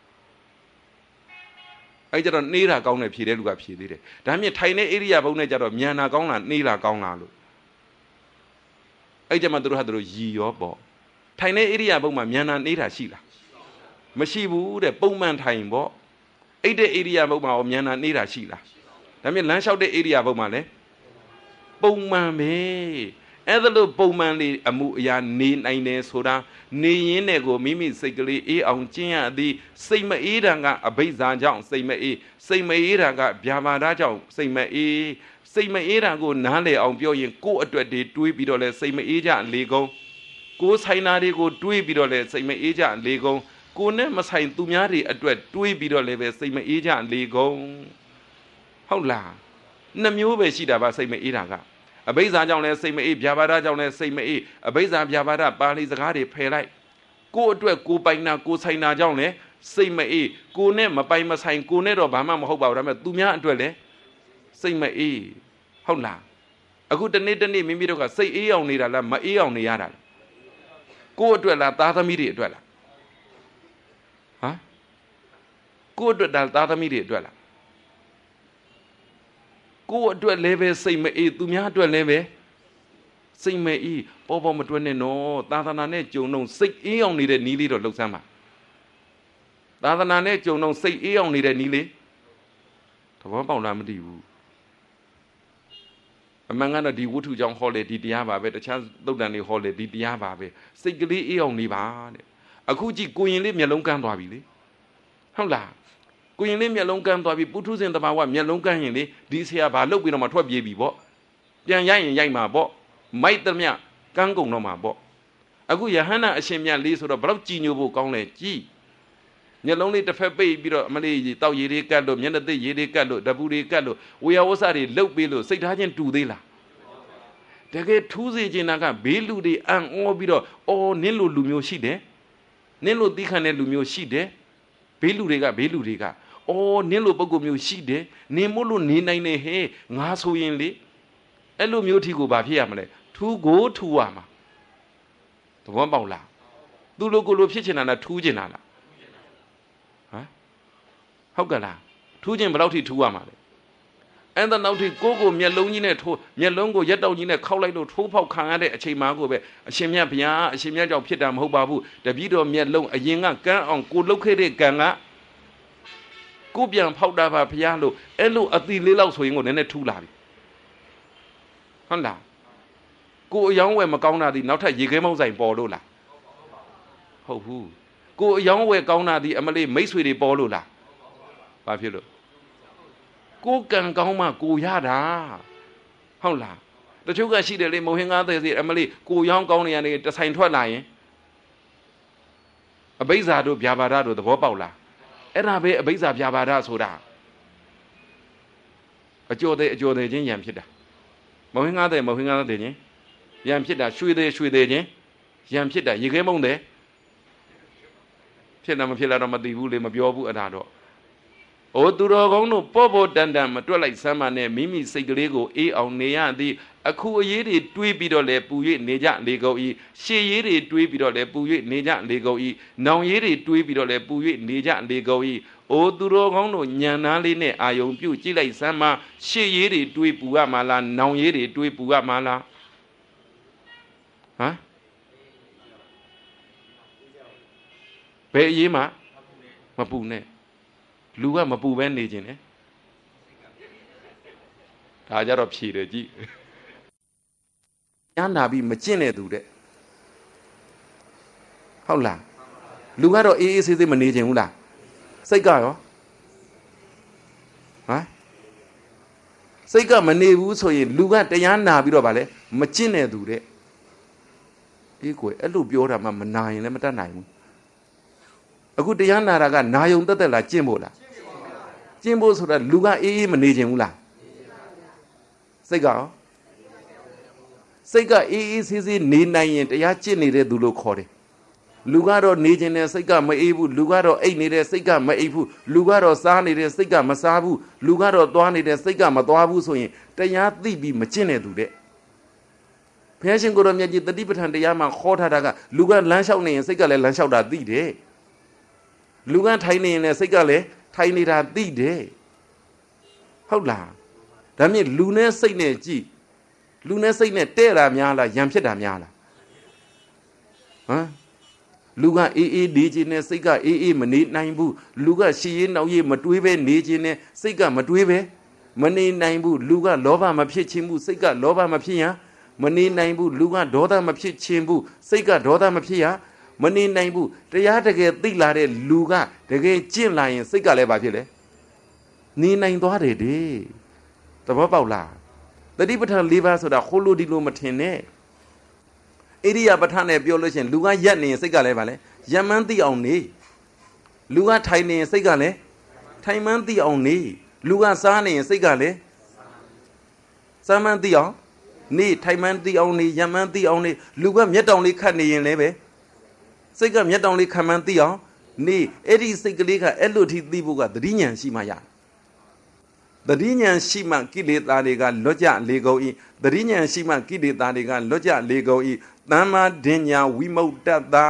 အဲ့ကြတော့နှေးတာကောင်းတယ်ဖြေတဲ့လူကဖြေသေးတယ်ဒါမြင့်ထိုင်တဲ့ area ဘုံနဲ့ကြတော့မြန်တာကောင်းလားနှေးတာကောင်းလားလို့အဲ့ကြမှာသူတို့ဟာသူတို့ရည်ရောပေါ့ထိုင်တဲ့ area ဘုံမှာမြန်တာနှေးတာရှိလားမရှိဘူးတဲ့ပုံမှန်ထိုင်ပေါ့အဲ့တဲ့ area ဘုံမှာရောမြန်တာနှေးတာရှိလားဒါမြင့်လမ်းလျှောက်တဲ့ area ဘုံမှာလဲပုံမှန်ပဲအဲ့ဒါလို့ပုံမှန်လေးအမှုအရာနေနိုင်တယ်ဆိုတာနေရင်းနဲ့ကိုမိမိစိတ်ကလေးအေးအောင်ကျင့်ရသည်စိတ်မအေးတာကအဘိဇာကြောင့်စိတ်မအေးစိတ်မအေးတာကဗျာပါဒကြောင့်စိတ်မအေးစိတ်မအေးတာကိုနားလည်အောင်ပြောရင်ကိုယ့်အတွက်တွေတွေးပြီးတော့လဲစိတ်မအေးကြလေကုန်ကိုယ်ဆိုင်နာတွေကိုတွေးပြီးတော့လဲစိတ်မအေးကြလေကုန်ကိုနဲ့မဆိုင်သူများတွေအတွက်တွေးပြီးတော့လည်းပဲစိတ်မအေးကြလေကုန်ဟုတ်လားနှမျိုးပဲရှိတာပါစိတ်မအေးတာကအဘိဇာကြောင့်လည်းစိတ်မအေးဗျာပါဒကြောင့်လည်းစိတ်မအေးအဘိဇာဗျာပါဒပါဠိစကားတွေဖယ်လိုက်ကိုအတွက်ကိုပိုင်နာကိုဆိုင်နာကြောင့်လည်းစိတ်မအေးကိုနဲ့မပိုင်မဆိုင်ကိုနဲ့တော့ဘာမှမဟုတ်ပါဘူးဒါပေမဲ့သူများအတွက်လည်းစိတ်မအေးဟုတ်လားအခုတနေ့တနေ့မိမိတို့ကစိတ်အေးအောင်နေတာလားမအေးအောင်နေရတာလားကိုအတွက်လားသားသမီးတွေအတွက်လားဟမ်ကိုအတွက်ဒါသားသမီးတွေအတွက်လားကိုအတွက်လည်းပဲစိတ်မအေးသူများအတွက်လည်းပဲစိတ်မအေးပေါ်ပေါ်မတွက်နဲ့နော်သာသနာနဲ့ကြုံတော့စိတ်အေးအောင်နေတဲ့နီးလေးတော့လှုပ်ဆမ်းပါသာသနာနဲ့ကြုံတော့စိတ်အေးအောင်နေတဲ့နီးလေးသဘောပေါက်လားမသိဘူးအမှန်ကတော့ဒီဝတ္ထုကြောင့်ဟောလေဒီတရားပါပဲတခြားသုတ်တန်တွေဟောလေဒီတရားပါပဲစိတ်ကလေးအေးအောင်နေပါတဲ့အခုကြည့်ကိုရင်လေးမျက်လုံးကန်းသွားပြီလေဟုတ်လားကိုရင်လေးမျက်လုံးကန်းသွားပြီပုထုဇဉ်တဘာဝမျက်လုံးကန်းရင်လေဒီဆရာဘာလုပ်ပြီးတော့မှထွက်ပြေးပြီပေါ့ပြန်ရိုက်ရင်ရိုက်မှာပေါ့မိုက်သမျှကန်းကုန်တော့မှာပေါ့အခုယဟန္တာအရှင်မြတ်လေးဆိုတော့ဘလောက်ကြည်ညိုဖို့ကောင်းလဲကြည်မျက်လုံးလေးတစ်ဖက်ပိတ်ပြီးတော့အမလေးတောက်ရည်လေးကတ်လို့မျက်နှာသိရည်လေးကတ်လို့ဓပူတွေကတ်လို့ဝေယဝဆတွေလှုပ်ပြီးလို့စိတ်ထားချင်းတူသေးလားတကယ်ထူးစေချင်တာကဘေးလူတွေအံ့ဩပြီးတော့အော်နင်းလိုလူမျိုးရှိတယ်နင်းလိုသီးခံတဲ့လူမျိုးရှိတယ်ဘေးလူတွေကဘေးလူတွေကအော်နင်းလိုပုံကိုမျိုးရှိတယ်နင်းမို့လို့နေနိုင်နေဟဲ့ငါဆိုရင်လေအဲ့လိုမျိုးထီကိုဘာဖြစ်ရမလဲထူးကိုထူးရမှာသဘောပေါက်လားသူလိုကိုလိုဖြစ်ချင်တာလားထူးချင်တာလားဟမ်ဟုတ်ကလားထူးချင်ဘယ်လောက်ထိထူးရမှာလဲအဲ့ဒါနောက်ထိကိုကိုမျက်လုံးကြီးနဲ့ထိုးမျက်လုံးကိုရက်တောက်ကြီးနဲ့ခောက်လိုက်လို့ထိုးဖောက်ခံရတဲ့အချိန်မှကိုပဲအရှင်မြတ်ဘုရားအရှင်မြတ်ကြောင့်ဖြစ်တာမဟုတ်ပါဘူးတပည့်တော်မျက်လုံးအရင်ကကန်းအောင်ကိုလှုပ်ခဲ့တဲ့ကံကကိုပြန်ဖောက်တာပါဖျားလို့အဲ့လိုအတိလေးလောက်ဆိုရင်ကိုနည်းနည်းထူလာပြီဟုတ်လားကိုအယောင်းဝယ်မကောင်းတာဒီနောက်ထပ်ရေခဲမောင်းဆိုင်ပေါ်လို့လားဟုတ်ဘူးကိုအယောင်းဝယ်ကောင်းတာဒီအမလေးမိတ်ဆွေတွေပေါ်လို့လားဘာဖြစ်လို့ကိုကံကောင်းမှကိုရတာဟုတ်လားတချို့ကရှိတယ်လေမုံဟင်းကားသေးစီအမလေးကိုရောင်းကောင်းနေရတယ်တဆိုင်ထွက်လာရင်အဘိဇာတို့ဗျာပါဒတို့သဘောပေါက်လားအဲ့ဒါပဲအဘိဇာဗျာပါဒဆိုတာအကျော်သေးအကျော်သေးချင်းယံဖြစ်တာမုံဟင်းကားသေးမုံဟင်းကားသေးချင်းယံဖြစ်တာရွှေသေးရွှေသေးချင်းယံဖြစ်တာရေခဲမုံသေးဖြစ်တယ်မဖြစ်လာတော့မသိဘူးလေမပြောဘူးအဲ့ဒါတော့အိုသူတော်ကောင်းတို့ပေါ့ပေါ့တန်တန်မတွက်လိုက်စမ်းပါနဲ့မိမိစိတ်ကလေးကိုအေးအောင်နေရသည်အခုအရေးတွေတွေးပြီးတော့လဲပူ၍နေကြလေကုန်၏ရှေ့ရေးတွေတွေးပြီးတော့လဲပူ၍နေကြလေကုန်၏နောင်ရေးတွေတွေးပြီးတော့လဲပူ၍နေကြလေကုန်၏အိုသူတော်ကောင်းတို့ညံသားလေးနဲ့အာယုံပြုတ်ကြည့်လိုက်စမ်းပါရှေ့ရေးတွေတွေးပူရမှာလားနောင်ရေးတွေတွေးပူရမှာလားဟမ်ဘယ်အရေးမှမပူနဲ့လူကမပူပဲနေခြင်းလေဒါကြတော့ဖြေတယ်ကြည့်ညာနာပြီးမကျင့်တဲ့သူတဲ့ဟုတ်လားလူကတော့အေးအေးဆေးဆေးမနေခြင်းဘူးလားစိတ်ကရောဟမ်စိတ်ကမနေဘူးဆိုရင်လူကတရားနာပြီးတော့ဗာလဲမကျင့်တဲ့သူတဲ့အေးကိုအဲ့လိုပြောတာမှမနာရင်လည်းမတတ်နိုင်ဘူးအခုတရားနာတာကနာယုံတက်တက်လားကျင့်ဖို့လားကျင့်ဖို့ဆိုတာလူကအေးအေးမနေခြင်းဘူးလားစိတ်ကရောစိတ်ကအေးအေးဆေးဆေးနေနိုင်ရင်တရားကျင့်နေတဲ့သူလို့ခေါ်တယ်လူကတော့နေခြင်းနဲ့စိတ်ကမအေးဘူးလူကတော့အိတ်နေတဲ့စိတ်ကမအိတ်ဘူးလူကတော့စားနေတဲ့စိတ်ကမစားဘူးလူကတော့သွားနေတဲ့စိတ်ကမသွားဘူးဆိုရင်တရားသိပြီးမကျင့်တဲ့သူတဲ့ဘုရားရှင်ကိုယ်တော်မြတ်ကြီးတတိပဋ္ဌာန်တရားမှာခေါ်ထားတာကလူကလမ်းလျှောက်နေရင်စိတ်ကလည်းလမ်းလျှောက်တာသိတယ်လူကထိုင်နေရင်လည်းစိတ်ကလည်းထိုင်နေတာသိတယ်ဟုတ်လားဒါမြင့်လူနဲ့စိတ်နဲ့ကြည့်လူနဲ့စိတ်နဲ့တဲ့တာများလားရံဖြစ်တာများလားဟမ်လူကအေးအေးနေခြင်းနဲ့စိတ်ကအေးအေးမနေနိုင်ဘူးလူကရှည်ရေးနောက်ရေးမတွေးပဲနေခြင်းနဲ့စိတ်ကမတွေးပဲမနေနိုင်ဘူးလူကလောဘမဖြစ်ခြင်းဘူးစိတ်ကလောဘမဖြစ်ရမနေနိုင်ဘူးလူကဒေါသမဖြစ်ခြင်းဘူးစိတ်ကဒေါသမဖြစ်ရမနေနိုင်ဘူးတရားတကယ်သိလာတဲ့လူကတကယ်ကျင့်လာရင်စိတ်ကလည်းဘာဖြစ်လဲနေနိုင်သွားတယ်တဲ့သဘောပေါက်လားတတိပဋ္ဌာန်၄ပါးဆိုတာခိုးလို့ဒီလိုမထင်နဲ့ဣရိယာပဋ္ဌာန်နဲ့ပြောလို့ရှိရင်လူကရက်နေရင်စိတ်ကလည်းဘာလဲယမန်းသိအောင်နေလူကထိုင်နေရင်စိတ်ကလည်းထိုင်မှန်းသိအောင်နေလူကစားနေရင်စိတ်ကလည်းစားမှန်းသိအောင်နေထိုင်မှန်းသိအောင်နေယမန်းသိအောင်နေလူကမျက်တောင်လေးခတ်နေရင်လည်းပဲစိတ်ကမျက်တောင်လေးခံမှန်းသိအောင်နေအဲ့ဒီစိတ်ကလေးကအဲ့လိုထိသိဖို့ကသတိဉာဏ်ရှိမှရသတိဉာဏ်ရှိမှကိလေသာတွေကလွတ်ကြလေကုန်၏သတိဉာဏ်ရှိမှကိလေသာတွေကလွတ်ကြလေကုန်၏သမ္မာဒိညာဝိမု တ္တတာ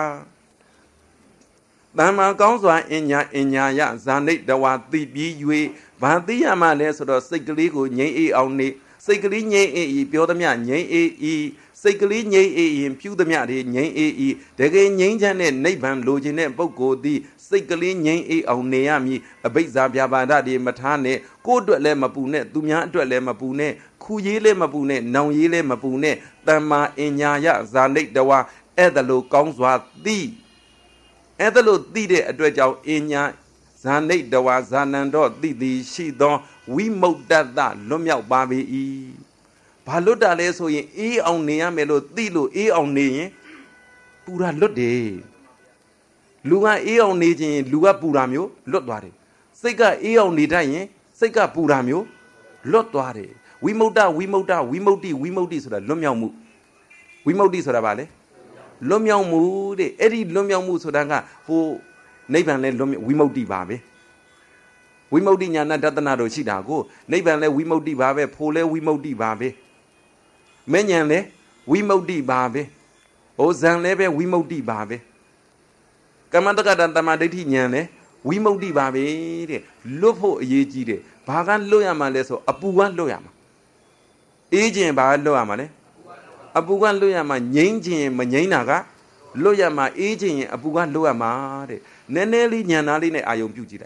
သမ္မာကောင်းစွာအညာအညာယဇာနိတဝါသိပြီး၍ဘာသိရမှလဲဆိုတော့စိတ်ကလေးကိုငြိမ့်အေးအောင်နေစိတ်ကလေးငြိမ့်အေးပြောသမျှငြိမ့်အေးစိတ်ကလေးငြိမ့်အေးရင်ပြုသမျှတွေငြိမ့်အေးတကယ်ငြိမ့်ချမ်းတဲ့နိဗ္ဗာန်လိုချင်တဲ့ပုဂ္ဂိုလ်သည်စိတ်ကလေးငြိမ့်အေးအောင်နေရမည်အဘိဇာပြပါဒတွေမထားနဲ့ကိုယ့်အတွက်လည်းမပူနဲ့သူများအတွက်လည်းမပူနဲ့ခူရေးလည်းမပူနဲ့နောင်ရေးလည်းမပူနဲ့သမ္မာအညာယဇာနိတဝါအဲ့ဒါလိုကောင်းစွာသိအဲ့ဒါလိုသိတဲ့အတွက်ကြောင့်အညာဇာနိတဝါဇာနန္တောသိသည်ရှိသောဝိမု တ္တတလွတ်မြောက်ပါပေ၏ဘာလွတ်တာလဲဆိုရင်အေးအောင်နေရမယ်လို့သိလို့အေးအောင်နေရင်ပူတာလွတ်တယ်လူကအေးအောင်နေခြင်းလူကပူတာမျိုးလွတ်သွားတယ်စိတ်ကအေးအောင်နေတတ်ရင်စိတ်ကပူတာမျိုးလွတ်သွားတယ်ဝိမု တ္တဝိမု တ္တဝိမု တ္တိဝိမု တ္တိဆိုတာလွတ်မြောက်မှုဝိမု တ္တိဆိုတာဘာလဲလွတ်မြောက်မှုတဲ့အဲ့ဒီလွတ်မြောက်မှုဆိုတာကဟိုနိဗ္ဗာန်လဲလွတ်ဝိမု တ္တိပါပဲဝိမု တ္တိညာဏတတနာတို့ရှိတာကိုနိဗ္ဗာန်လဲဝိမု တ္တိပါပဲဖိုလဲဝိမု တ္တိပါပဲမဉ္ဇဉ်လဲဝိမု တ္တိပါပဲဟိုဇံလဲပဲဝိမု တ္တိပါပဲကမ္မတက္ကတတမဒိဋ္ဌိဉာဏ်လဲဝိမု တ္တိပါပဲတဲ့လွတ်ဖို့အရေးကြီးတယ်ဘာကလွတ်ရမှာလဲဆိုအပူကလွတ်ရမှာအေးခြင်းဘာလွတ်ရမှာလဲအပူကလွတ်ရမှာငြိမ်းခြင်းမငြိမ်းတာကလွတ်ရမှာအေးခြင်းရင်အပူကလွတ်ရမှာတဲ့နည်းနည်းလေးဉာဏ်သားလေးနဲ့အာယုံပြုကြည့်လိုက်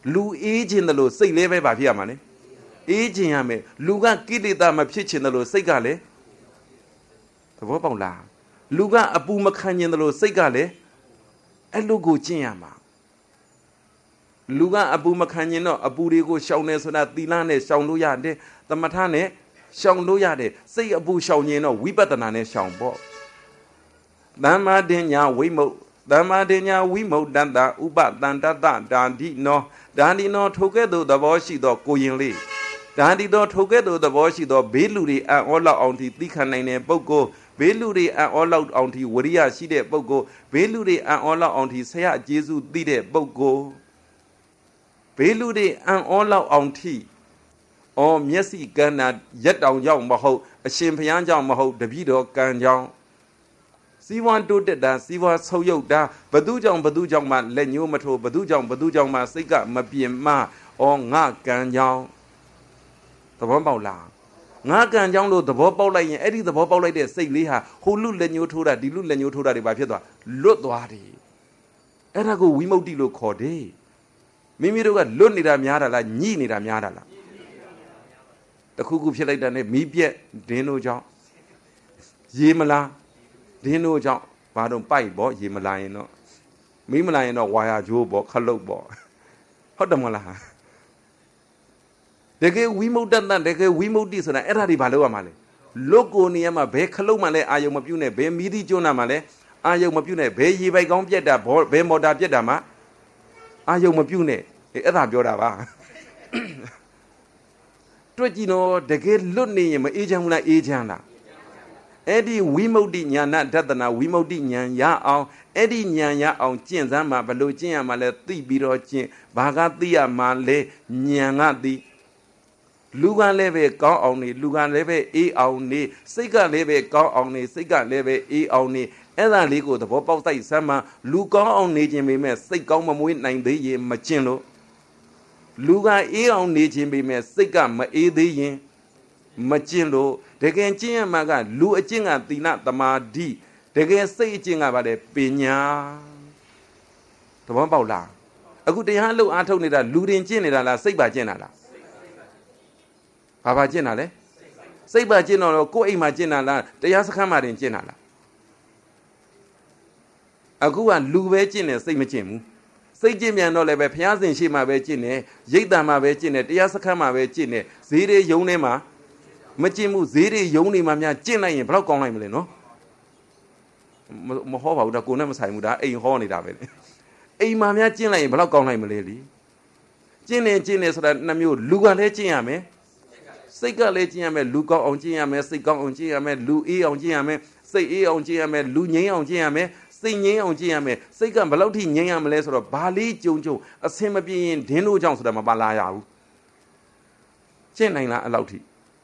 လူအေးခြင်းတယ်လို့စိတ်လေးပဲဘာဖြစ်ရမှာလဲအေးခြင်းရမယ်လူကကိလေသာမဖြစ်ခြင်းတယ်လို့စိတ်ကလည်းသဘောပေါက်လားလူကအပူမခံခြင်းတယ်လို့စိတ်ကလည်းအဲ့လိုကိုကျင့်ရမှာလူကအပူမခံခြင်းတော့အပူတွေကိုရှောင်နေဆိုတာသီလနဲ့ရှောင်လို့ရတယ်သမထနဲ့ရှောင်လို့ရတယ်စိတ်အပူရှောင်ခြင်းတော့ဝိပဿနာနဲ့ရှောင်ပေါ့သမ္မာဒိညာဝိမုတ်သမ္မာဒိညာဝိမုတ်တတ္တဥပတန္တတ္တဒါတိနောဒါတိနောထိုကဲ့သို့သဘောရှိသောကိုရင်လေးဒါတိသောထိုကဲ့သို့သဘောရှိသောဘေးလူတွေအံ့ဩလောက်အောင်ထိသိခံနိုင်တဲ့ပုဂ္ဂိုလ်ဘေးလူတွေအံ့ဩလောက်အောင်ထိဝရိယရှိတဲ့ပုဂ္ဂိုလ်ဘေးလူတွေအံ့ဩလောက်အောင်ထိဆရာကျေးဇူးသိတဲ့ပုဂ္ဂိုလ်ဘေးလူတွေအံ့ဩလောက်အောင်ထိအော်မျက်စိကန်းနာရက်တောင်ကြောင့်မဟုတ်အရှင်ဘုရားကြောင့်မဟုတ်တပည့်တော်ကံကြောင့်စီဝါတိုးတက်တာစီဝါဆုပ်ယုတ်တာဘသူကြောင့်ဘသူကြောင့်မှလက်ညှိုးမထိုးဘသူကြောင့်ဘသူကြောင့်မှစိတ်ကမပြင်းမအော်ငါကံကြောင့်သဘောပေါက်လားငါကံကြောင့်လို့သဘောပေါက်လိုက်ရင်အဲ့ဒီသဘောပေါက်လိုက်တဲ့စိတ်လေးဟာဟိုလူလက်ညှိုးထိုးတာဒီလူလက်ညှိုးထိုးတာတွေဘာဖြစ်သွားလွတ်သွားတယ်အဲ့ဒါကိုဝိမု ക്തി လို့ခေါ်တယ်မိမိတို့ကလွတ်နေတာများတာလားညှိနေတာများတာလားတခုခုဖြစ်လိုက်တာနဲ့မီးပြက်ဒင်းတို့ကြောင့်ရေမလားဒင်းတို့ကြောင့်ဘာတော့ပိုက်ပေါ့ရေမလာရင်တော့မီးမလာရင်တော့ဝါယာကျိုးပေါ့ခလုတ်ပေါ့ဟုတ်တယ်မလားတကယ်ဝိမု ക്തി တတကယ်ဝိမု ക്തി ဆိုတာအဲ့ဒါတွေဘာလို့ရမှာလဲလွတ်ကိုနေရမှာဘယ်ခလုတ်မှလည်းအာယုံမပြုတ်နဲ့ဘယ်မီးသီးကျွန်းနာမှာလည်းအာယုံမပြုတ်နဲ့ဘယ်ရေပိုက်ကောင်းပြက်တာဘယ်မော်တာပြက်တာမှအာယုံမပြုတ်နဲ့အဲ့ဒါပြောတာပါတွေ့ကြည့်တော့တကယ်လွတ်နေရင်မအေးချမ်းဘူးလားအေးချမ်းလားအဲ့ဒီဝိမု ക്തി ဉာဏဒသနာဝိမု ക്തി ဉာဏ်ရအောင်အဲ့ဒီဉာဏ်ရအောင်ကျင့်စမ်းမှာဘလို့ကျင့်ရမှာလဲသိပြီးတော့ကျင့်ဘာကသိရမှာလဲဉာဏ်ကသိလူကလည်းပဲကောင်းအောင်နေလူကလည်းပဲအေးအောင်နေစိတ်ကလည်းပဲကောင်းအောင်နေစိတ်ကလည်းပဲအေးအောင်နေအဲ့ဒါလေးကိုသဘောပေါက်တိုက်စမ်းမှာလူကောင်းအောင်နေခြင်းပေမဲ့စိတ်ကောင်းမမွေးနိုင်သေးရင်မကျင့်လို့လူကအေးအောင်နေခြင်းပေမဲ့စိတ်ကမအေးသေးရင်မကျင့်လို့တကယ်ကျင့်ရမှာကလူအကျင့်ကသီလသမာဓိတကယ်စိတ်အကျင့်ကပါလေပညာသဘောပေါက်လားအခုတရားအလုပ်အားထုတ်နေတာလူတင်ကျင့်နေတာလားစိတ်ပါကျင့်တာလားဘာပါကျင့်တာလဲစိတ်ပါကျင့်တော့ကိုယ်အိမ်မှာကျင့်တာလားတရားစခန်းမှာတင်ကျင့်တာလားအခုကလူပဲကျင့်တယ်စိတ်မကျင့်ဘူးစိတ်ကျင့်မြန်တော့လည်းပဲဘုရားရှင်ရှိမှပဲကျင့်တယ်ရိတ်တံမှာပဲကျင့်တယ်တရားစခန်းမှာပဲကျင့်တယ်ဈေးတွေယုံထဲမှာမကျင့်မှုဈေးတွေယုံနေမှများကျင့်လိုက်ရင်ဘယ်တော့ကောင်းလိုက်မလဲနော်မဟောပါဘူးဒါကိုယ်နဲ့မဆိုင်ဘူးဒါအိမ်ဟောနေတာပဲအိမ်မှာများကျင့်လိုက်ရင်ဘယ်တော့ကောင်းလိုက်မလဲလीကျင့်နေကျင့်နေဆိုတာနှစ်မျိုးလူကလည်းကျင့်ရမယ်စိတ်ကလည်းကျင့်ရမယ်လူကောင်းအောင်ကျင့်ရမယ်စိတ်ကောင်းအောင်ကျင့်ရမယ်လူအေးအောင်ကျင့်ရမယ်စိတ်အေးအောင်ကျင့်ရမယ်လူငြိမ်းအောင်ကျင့်ရမယ်စိတ်ငြိမ်းအောင်ကျင့်ရမယ်စိတ်ကဘယ်လောက်ထိငြိမ်းရမလဲဆိုတော့ဘာလေးကြုံကြုံအဆင်မပြေရင်ဒင်းတို့ကြောင့်ဆိုတာမပါလာရဘူးကျင့်နိုင်လားအဲ့လောက်ထိ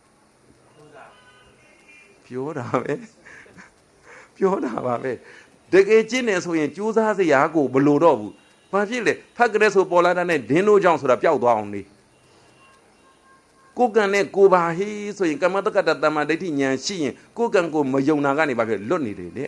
ပြောတာပဲပြောတာပါပဲတကယ်ကျင့်နေဆိုရင်ကြိုးစားစရာကိုမလိုတော့ဘူးဘာဖြစ်လဲဖတ်ကြတဲ့ဆိုပေါ်လာတဲ့ဒင်းတို့ကြောင့်ဆိုတာပျောက်သွားအောင်နေကိုယ်ကံနဲ့ကိုယ်ပါဟေးဆိုရင်ကမ္မတက္ကတတမဒိဋ္ဌိဉာဏ်ရှိရင်ကိုယ်ကံကိုမယုံနာကနေဘာဖြစ်လွတ်နေတယ်လေ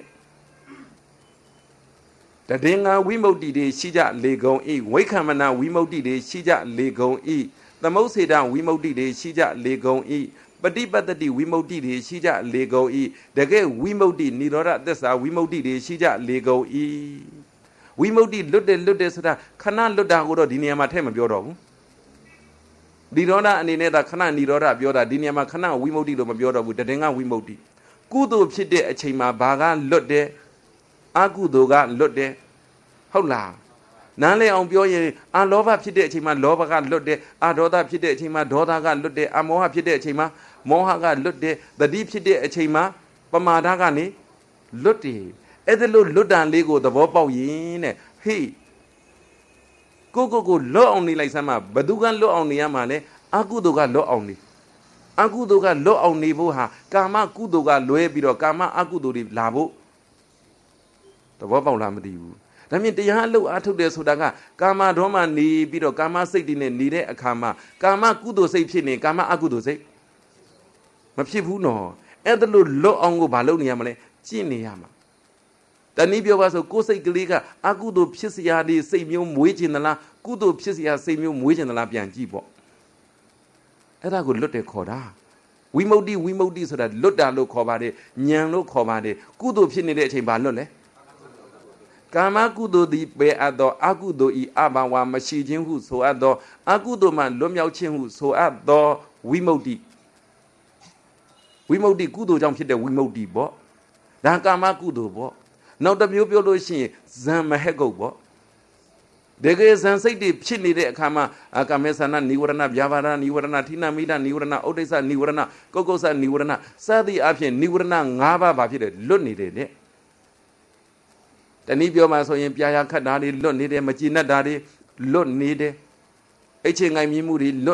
တည်ငါဝိမု ക്തി တွေရှိကြလေကုန်ဤဝိက္ခမနာဝိမု ക്തി တွေရှိကြလေကုန်ဤသမုတ်စေတဝိမု ക്തി တွေရှိကြလေကုန်ဤပฏิပတ္တိဝိမု ക്തി တွေရှိကြလေကုန်ဤတကယ်ဝိမု ക്തി និရောဓသစ္စာဝိမု ക്തി တွေရှိကြလေကုန်ဤဝိမု ക്തി လွတ်တယ်လွတ်တယ်ဆိုတာခဏလွတ်တာကိုတော့ဒီနေရာမှာထည့်မပြောတော့ဘူးនិရောဓအနေနဲ့သာခဏនិရောဓပြောတာဒီနေရာမှာခဏဝိမု ക്തി လို့မပြောတော့ဘူးတည်ငါဝိမု ക്തി ကုသိုလ်ဖြစ်တဲ့အချိန်မှာဘာကလွတ်တယ်အကုသိုလ်ကလွတ်တယ်ဟုတ်လားနားလဲအောင်ပြောရင်အာလောဘဖြစ်တဲ့အချိန်မှာလောဘကလွတ်တယ်အာဒေါသဖြစ်တဲ့အချိန်မှာဒေါသကလွတ်တယ်အမောဟဖြစ်တဲ့အချိန်မှာမောဟကလွတ်တယ်တတိဖြစ်တဲ့အချိန်မှာပမာဒကနေလွတ်တယ်အဲ့ဒါလို့လွတ်တန်လေးကိုသဘောပေါက်ရင်တဲ့ဟေးကိုကိုကိုလွတ်အောင်နေလိုက်စမ်းမှာဘသူကလွတ်အောင်နေရမှာလဲအကုသိုလ်ကလွတ်အောင်နေအကုသိုလ်ကလွတ်အောင်နေဖို့ဟာကာမကုသိုလ်ကလွဲပြီးတော့ကာမအကုသိုလ်တွေလာဖို့သဘောပေါက်လားမသိဘူးဒါမြင်တရားအလုပ်အားထုတ်တယ်ဆိုတာကကာမဒေါမနေပြီးတော့ကာမစိတ်တွေနဲ့နေတဲ့အခါမှာကာမကုသိုလ်စိတ်ဖြစ်နေကာမအကုသိုလ်စိတ်မဖြစ်ဘူးနော်အဲ့ဒါလို့လွတ်အောင်ကိုမလုပ်နေရမလဲကျင့်နေရမှာတနည်းပြောပါဆိုကိုယ်စိတ်ကလေးကအကုသိုလ်ဖြစ်စရာတွေစိတ်မျိုးမွေးခြင်းသလားကုသိုလ်ဖြစ်စရာစိတ်မျိုးမွေးခြင်းသလားပြန်ကြည့်ပေါ့အဲ့ဒါကိုလွတ်တယ်ခေါ်တာဝိမု ക്തി ဝိမု ക്തി ဆိုတာလွတ်တာလို့ခေါ်ပါတယ်ဉာဏ်လို့ခေါ်ပါတယ်ကုသိုလ်ဖြစ်နေတဲ့အချိန်ဘာလွတ်လဲကာမကုသိုလ်သည်ပေအပ်သောအကုသိုလ်ဤအဘဝမရှိခြင်းဟုဆိုအပ်သောအကုသိုလ်မှလွတ်မြောက်ခြင်းဟုဆိုအပ်သောဝိမု ക്തി ဝိမု ക്തി ကုသိုလ်ကြောင့်ဖြစ်တဲ့ဝိမု ക്തി ပေါ့ဒါကာမကုသိုလ်ပေါ့နောက်တစ်မျိုးပြောလို့ရှိရင်ဇံမဟက်ကုတ်ပေါ့တကယ်ဇံစိတ်တွေဖြစ်နေတဲ့အခါမှာအာကာမေသနာနိဝရဏဗျာပါဒနိဝရဏထိနာမိဒနိဝရဏဥဒိစ္စနိဝရဏကုက္ကုဆနိဝရဏစသည်အဖြစ်နိဝရဏ၅ပါးဘာဖြစ်တယ်လွတ်နေတယ်တဲ့တနည်းပြောမှဆိုရင်ပြာရခတ်တာတွေလွတ်နေတယ်မကြည်နပ်တာတွေလွတ်နေတယ်အိတ်ချင်ငိုင်မြမှုတွေလွတ်